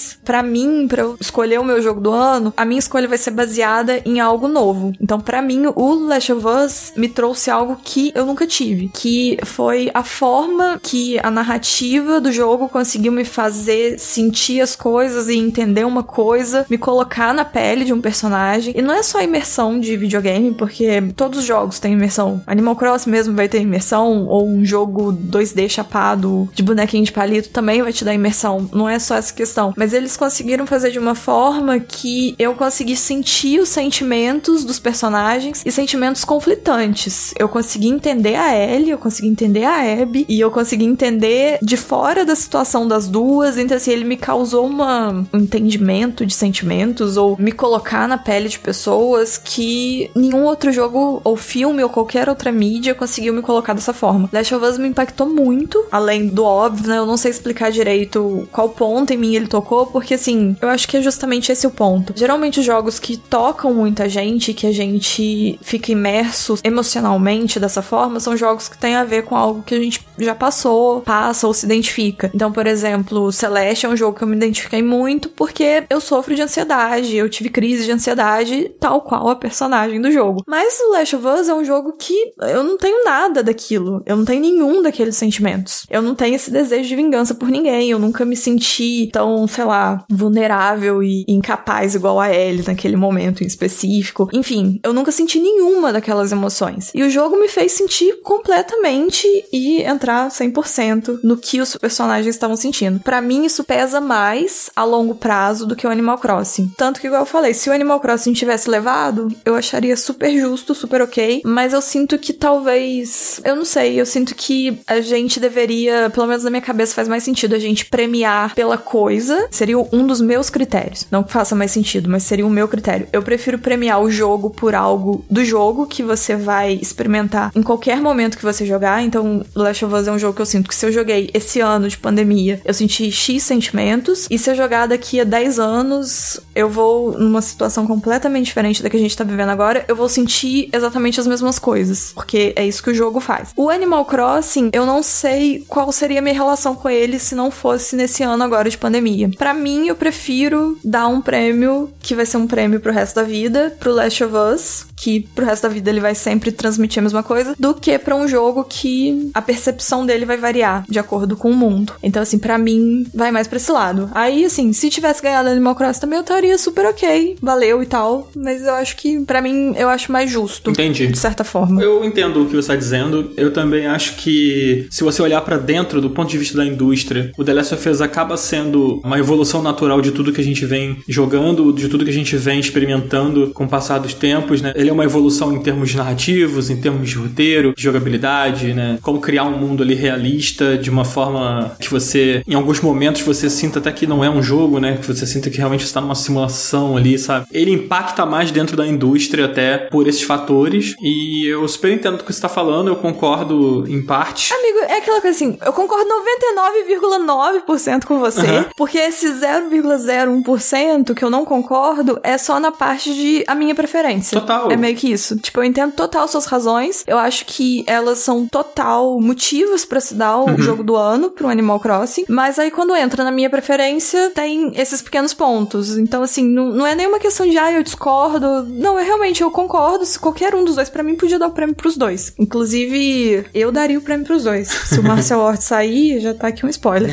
C: Us, pra mim, pra eu escolher o meu jogo do ano, a minha escolha vai ser baseada em algo novo. Então, pra mim, o Last of Us me trouxe algo que eu nunca tive, que foi a forma que a narrativa do jogo conseguiu me fazer sentir as coisas e entender uma coisa, me colocar na pele de um personagem. E não é só imersão de videogame, porque todos os jogos têm imersão. Animal Crossing mesmo vai ter imersão, ou um jogo dois D chapado de bonequinho de palito também vai te dar imersão. Não é só essa questão. Mas eles conseguiram fazer de uma forma que eu consegui sentir os sentimentos dos personagens e sentimentos conflitantes. Eu consegui entender a Ellie, eu consegui entender a Abby, e eu consegui entender de fora da situação das duas. Então, assim, ele me causou uma, um entendimento de sentimentos, ou me colocar na pele de pessoas que nenhum outro jogo, ou filme, ou qualquer outra mídia conseguiu me colocar dessa forma. Last of Us me impactou muito, além do óbvio, né? Eu não sei explicar direito qual ponto em mim ele tocou, porque, assim, eu acho que é justamente esse o ponto. Geralmente os jogos que tocam muita gente, que a gente fica imerso emocionalmente dessa forma, são jogos que têm a ver com algo que a gente já passou, passa ou se identifica. Então, por exemplo, Celeste é um jogo que eu me identifiquei muito porque eu sofro de ansiedade, eu tive crise de ansiedade, tal qual a personagem do jogo. Mas o Last of Us é um jogo que eu não tenho nada daquilo, eu não tenho nenhum daqueles sentimentos. Eu não tenho esse desejo de vingança por ninguém, eu nunca me senti tão, sei lá, vulnerável e incapaz igual a Ellie naquele momento em específico. Enfim, eu nunca senti nenhuma daquelas emoções. E o jogo me fez sentir completamente e entrar cem por cento no que os personagens estavam sentindo. Pra mim, isso pesa mais a longo prazo do que o Animal Crossing. Tanto que, igual eu falei, se o Animal Crossing tivesse levado, eu acharia super justo, super ok, mas eu sinto que talvez... Eu não sei, eu sinto que a gente deveria, pelo menos na minha cabeça faz mais sentido, a gente premiar pela coisa. Seria um dos meus critérios. Não que faça mais sentido, mas seria o meu critério. Eu prefiro premiar o jogo por algo do jogo que você vai experimentar em qualquer momento que você jogar. Então, Last of Us é um jogo que eu sinto que se eu joguei esse ano de pandemia, eu senti X sentimentos, e se eu jogar daqui a dez anos, eu vou numa situação completamente diferente da que a gente tá vivendo agora, eu vou sentir exatamente as mesmas coisas, porque é isso que o jogo faz. O Animal Crossing, eu não sei qual seria a minha relação com ele se não fosse nesse ano agora de pandemia. Pra mim, eu prefiro dar um prêmio que vai ser um prêmio pro resto da vida, pro Last of Us, que pro resto da vida ele vai sempre transmitir a mesma coisa, do que pra um jogo que a percepção dele vai variar de acordo com o mundo. Então, assim, pra mim, vai mais pra esse lado. Aí, assim, se tivesse ganhado Animal Crossing também, eu estaria super ok, valeu e tal, mas eu acho que, pra mim, eu acho mais justo.
A: Entendi.
C: De certa forma.
A: Eu entendo o que você tá dizendo. Eu também acho que, se você olhar pra dentro do ponto de vista da indústria, o The Last of Us acaba sendo uma evolução natural de tudo que a gente vem jogando, de tudo que a gente vem experimentando com o passar dos tempos, né? Ele é uma evolução em termos narrativos, em termos de roteiro, de jogabilidade, né? Como criar um mundo ali realista de uma forma que você, em alguns momentos, você sinta até que não é um jogo, né? Que você sinta que realmente está numa simulação ali, sabe? Ele impacta mais dentro da indústria até por esses fatores, e eu super entendo do que você está falando, eu concordo em parte.
C: Amigo, é aquela coisa assim, eu concordo noventa e nove vírgula nove por cento com você, uhum. Porque esse zero vírgula zero um por cento que eu não concordo é só na parte de a minha preferência.
A: Total.
C: É meio que isso. Tipo, eu entendo total suas razões, eu acho que elas são total motivos pra se dar o uhum. jogo do ano pro Animal Crossing, mas aí quando entra na minha preferência, tem esses pequenos pontos. Então, assim, não, não é nenhuma questão de, ah, eu discordo. Não, é realmente, eu concordo. Se qualquer um dos dois, pra mim, podia dar o prêmio pros dois. Inclusive, eu daria o prêmio pros dois. Se o Marcel Hort sair, já tá aqui um spoiler.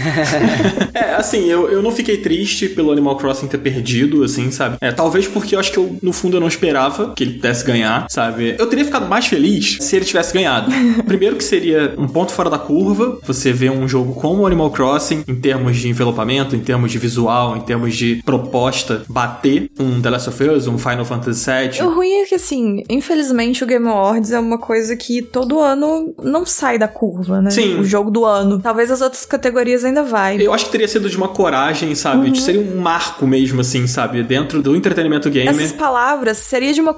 A: É, assim, eu, eu não fiquei triste pelo Animal Crossing ter perdido, assim, sabe? É, talvez porque eu acho que eu, no fundo, eu não esperava que ele pudesse ganhar, sabe? Eu teria ficado mais feliz se ele tivesse ganhado. Primeiro que seria um ponto fora da curva, você vê um jogo como o Animal Crossing, em termos de envelopamento, em termos de visual, em termos de proposta, bater um The Last of Us, um Final Fantasy sete.
C: O ruim é que, assim, infelizmente o Game Awards é uma coisa que todo ano não sai da curva, né?
A: Sim.
C: O jogo do ano. Talvez as outras categorias ainda vai.
A: Eu acho que teria sido de uma coragem, sabe? Uhum. Seria um marco mesmo, assim, sabe? Dentro do entretenimento gamer.
C: Essas palavras, seria de uma coragem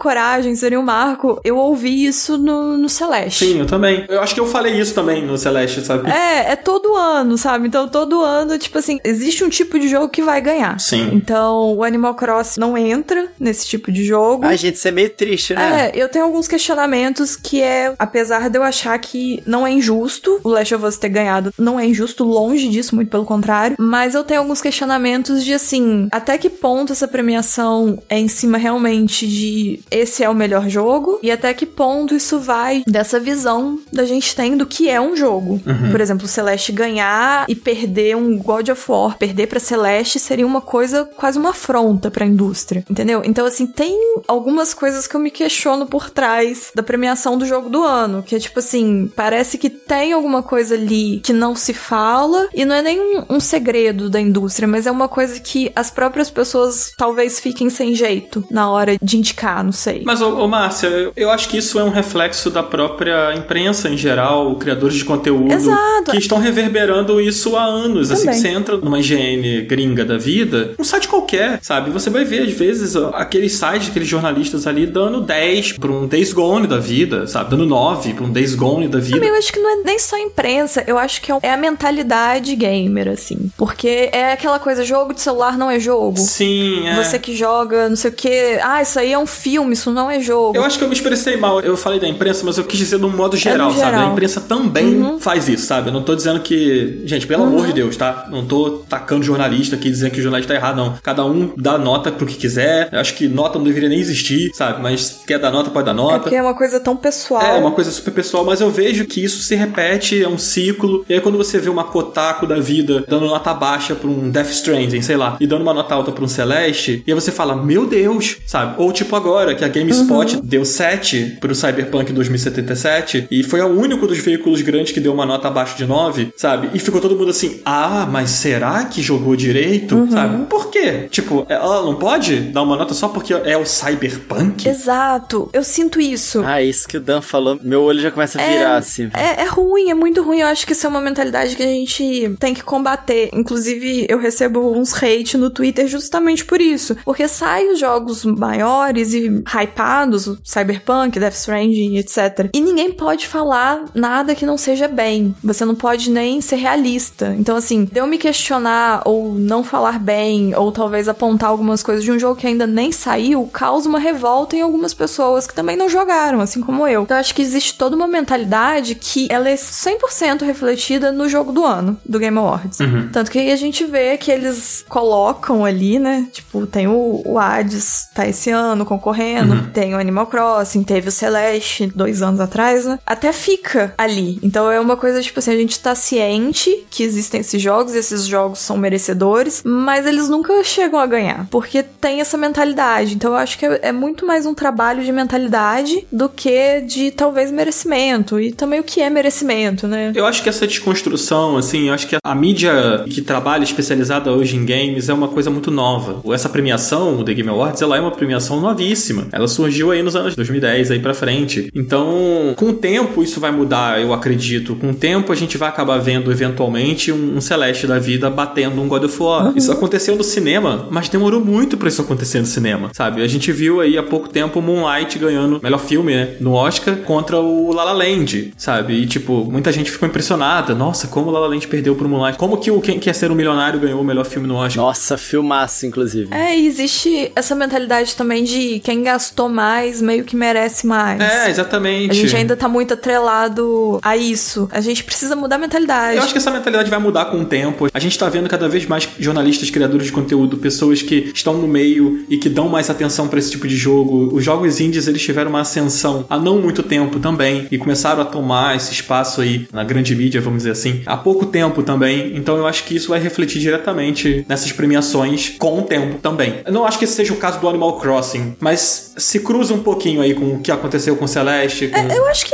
C: passagem, seria um marco. Eu ouvi isso no, no Celeste.
A: Sim, eu também. Eu acho que eu falei isso também no Celeste, sabe?
C: É, é todo ano, sabe? Então, todo ano, tipo assim, existe um tipo de jogo que vai ganhar.
A: Sim.
C: Então, o Animal Crossing não entra nesse tipo de jogo.
B: Ai, gente, isso é meio triste, né?
C: É, eu tenho alguns questionamentos que é, apesar de eu achar que não é injusto o Last of Us ter ganhado, não é injusto, longe disso, muito pelo contrário, mas eu tenho alguns questionamentos de, assim, até que ponto essa premiação é em cima realmente de esse é o melhor jogo e até que ponto isso vai dessa visão da gente tem do que é um jogo. Uhum. Por exemplo, o Celeste ganhar e perder um God of War, perder pra Celeste seria uma coisa, quase uma afronta pra indústria, entendeu? Então, assim, tem algumas coisas que eu me questiono por trás da premiação do jogo do ano, que é tipo assim, parece que tem alguma coisa ali que não se fala e não é nem um, um segredo da indústria, mas é uma coisa que as próprias pessoas talvez fiquem sem jeito na hora de indicar, não sei.
A: Mas, ô, ô Márcia, eu, eu acho que isso é um reflexo da própria imprensa em geral, criadores de conteúdo.
C: Exato.
A: Que estão reverberando isso há anos.
C: Também.
A: Assim, você entra numa I G N gringa da vida, um site qualquer, sabe? Você vai ver, às vezes, ó, aqueles sites, aqueles jornalistas ali dando dez pra um Days Gone da vida, sabe? Dando nove pra um Days Gone da vida.
C: Eu acho que não é nem só imprensa, eu acho que é a mentalidade gamer, assim. Porque é aquela coisa, jogo de celular não é jogo.
A: Sim, é.
C: Você que joga, não sei o quê, ah, isso aí é um filme, isso não é jogo.
A: Eu acho que eu me expressei mal. Eu falei da imprensa, mas eu quis dizer de um modo geral,
C: é
A: sabe?
C: geral.
A: A imprensa também
C: uhum.
A: faz isso, sabe? Eu não tô dizendo que... Gente, pelo uhum. amor de Deus, tá? Não tô tacando jornalista aqui, dizendo que o jornalista tá errado, não. Cada um dá nota pro que quiser. Eu acho que nota não deveria nem existir, sabe? Mas quer dar nota, pode dar nota.
C: É porque é uma coisa tão pessoal.
A: É, uma coisa super pessoal, mas eu vejo que isso se repete, é um ciclo. E aí quando você vê uma Kotaku da vida dando nota baixa pra um Death Stranding, sei lá, e dando uma nota alta pra um Celeste, e aí você fala, meu Deus, sabe? Ou tipo agora, que a GameSpot uhum. deu sete pro Cyberpunk dois mil e setenta e sete, e foi o único dos veículos grandes que deu uma nota abaixo de nove, sabe? E ficou todo mundo assim, ah, mas será que jogou direito?
C: Uhum.
A: Sabe? Por quê? Tipo, ela não pode dar uma nota só porque é o Cyberpunk?
C: Exato. Eu sinto isso.
B: Ah, isso que o Dan falou, meu olho já começa a virar,
C: é,
B: assim.
C: É, é ruim, é muito ruim. Eu acho que isso é uma mentalidade que a gente tem que combater. Inclusive, eu recebo uns hate no Twitter justamente por isso. Porque saem os jogos maiores e hypados, o Cyberpunk, Death Stranding, etcétera. E ninguém pode falar nada que não seja bem. Você não pode nem ser realista. Então, assim, de eu me questionar ou não falar bem, ou talvez apontar algumas coisas de um jogo que ainda nem saiu, causa uma revolta em algumas pessoas que também não jogaram, assim como eu. Então, eu acho que existe toda uma mentalidade que ela é cem por cento refletida no jogo do ano, do Game Awards.
A: Uhum.
C: Tanto que a gente vê que eles colocam ali, né? Tipo, tem o, o Hades, tá esse ano concorrendo, uhum. tem o Animal Crossing, teve o Celeste dois anos atrás, né? Até fica ali. Então é uma coisa, tipo assim, a gente tá ciente que existem esses jogos, e esses jogos são merecedores, mas eles nunca chegam a ganhar, porque tem essa mentalidade. Então eu acho que é, é muito mais um trabalho de mentalidade do que de, talvez, merecimento. E também o que é merecimento, né?
A: Eu acho que essa desconstrução, assim, eu acho que a mídia que trabalha especializada hoje em games é uma coisa muito nova. Essa premiação, o The Game Awards, ela é uma premiação novíssima. Ela surgiu aí nos anos dois mil e dez, aí pra frente. Então, com o tempo isso vai mudar, eu acredito. Com o tempo a gente vai acabar vendo, eventualmente, um, um Celeste da vida batendo um God of War. Uhum. Isso aconteceu no cinema, mas demorou muito pra isso acontecer no cinema, sabe? A gente viu aí há pouco tempo o Moonlight ganhando melhor filme, né, no Oscar, contra o La La Land, sabe? E, tipo, muita gente ficou impressionada. Nossa, como o La La Land perdeu pro Moonlight. Como que o Quem Quer Ser um Milionário ganhou o melhor filme no Oscar?
B: Nossa, filmaço, inclusive.
C: É, e existe essa mentalidade também de quem gastou mais meio que merece mais.
A: É, exatamente.
C: A gente ainda tá muito atrelado a isso. A gente precisa mudar a mentalidade.
A: Eu acho que essa mentalidade vai mudar com o tempo. A gente tá vendo cada vez mais jornalistas, criadores de conteúdo, pessoas que estão no meio e que dão mais atenção pra esse tipo de jogo. Os jogos indies, eles tiveram uma ascensão há não muito tempo também e começaram a tomar esse espaço aí na grande mídia, vamos dizer assim, há pouco tempo também. Então eu acho que isso vai refletir diretamente nessas premiações com o tempo também. Eu não acho que esse seja o caso do Animal Crossing, mas se cruza um pouquinho aí com o que aconteceu com Celeste. Com...
C: É, eu acho que entra um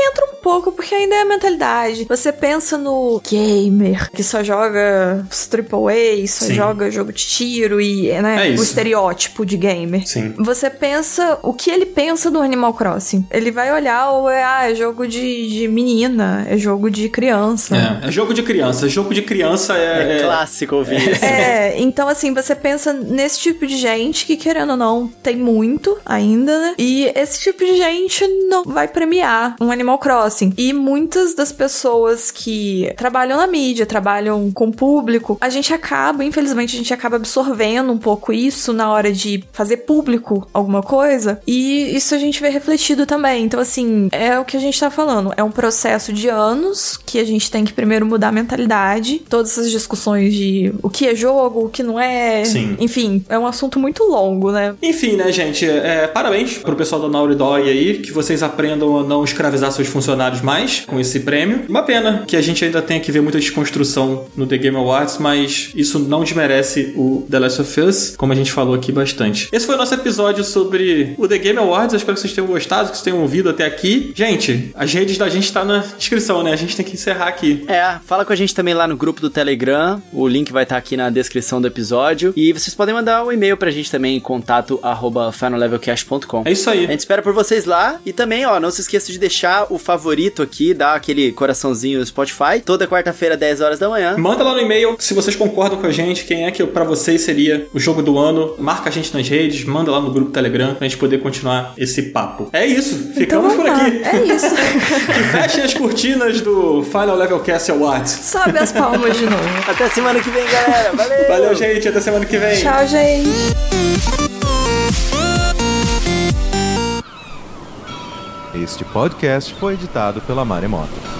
C: pouco porque ainda é a mentalidade. Você pensa no gamer que só joga os triple A, só
A: Sim.
C: joga jogo de tiro e, né,
A: É
C: o
A: isso.
C: estereótipo de gamer.
A: Sim.
C: Você pensa o que ele pensa do Animal Crossing. Ele vai olhar, ou é, ah, é jogo de, de menina, é jogo de criança.
A: É, é jogo de criança. Jogo de criança é...
B: É clássico ouvir isso.
C: É, então assim, você pensa nesse tipo de gente que, querendo ou não, tem muito ainda, né? E esse tipo de gente não vai premiar um Animal Crossing. E muitas das pessoas que trabalham na mídia, trabalham com o público, a gente acaba, infelizmente, a gente acaba absorvendo um pouco isso na hora de fazer público alguma coisa. E isso a gente vê refletido também. Então, assim, é o que a gente tá falando. É um processo de anos que a gente tem que primeiro mudar a mentalidade. Todas essas discussões de o que é jogo, o que não é.
A: Sim.
C: Enfim, é um assunto muito longo, né?
A: Enfim, né, gente? É, parabéns pro pessoal da Naughty Dog aí, que vocês aprendam a não escravizar seus funcionários mais com esse prêmio. Uma pena que a gente ainda tenha que ver muita desconstrução no The Game Awards, mas isso não desmerece o The Last of Us, como a gente falou aqui bastante. Esse foi o nosso episódio sobre o The Game Awards. Eu espero que vocês tenham gostado, que vocês tenham ouvido até aqui. Gente, as redes da gente tá na descrição, né? A gente tem que encerrar aqui.
B: É, fala com a gente também lá no grupo do Telegram. O link vai estar aqui na descrição do episódio. E vocês podem mandar um e-mail pra gente também em contato arroba final level cast ponto com.
A: É isso aí.
B: A gente espera por vocês lá. E também, ó, não se esqueça de deixar o favorito aqui, dar aquele coraçãozinho no Spotify. Toda quarta-feira, dez horas da manhã.
A: Manda lá no e-mail se vocês concordam com a gente, quem é que pra vocês seria o jogo do ano. Marca a gente nas redes, manda lá no grupo Telegram pra gente poder continuar esse papo. É isso, ficamos
C: então,
A: por aqui.
C: É isso.
A: Que fechem as cortinas do Final Level Cast Awards.
C: Sobe as palmas de novo.
B: Até semana que vem, galera. Valeu!
A: Valeu, gente. Até semana que vem.
C: Tchau, gente.
D: Este podcast foi editado pela Maremoto.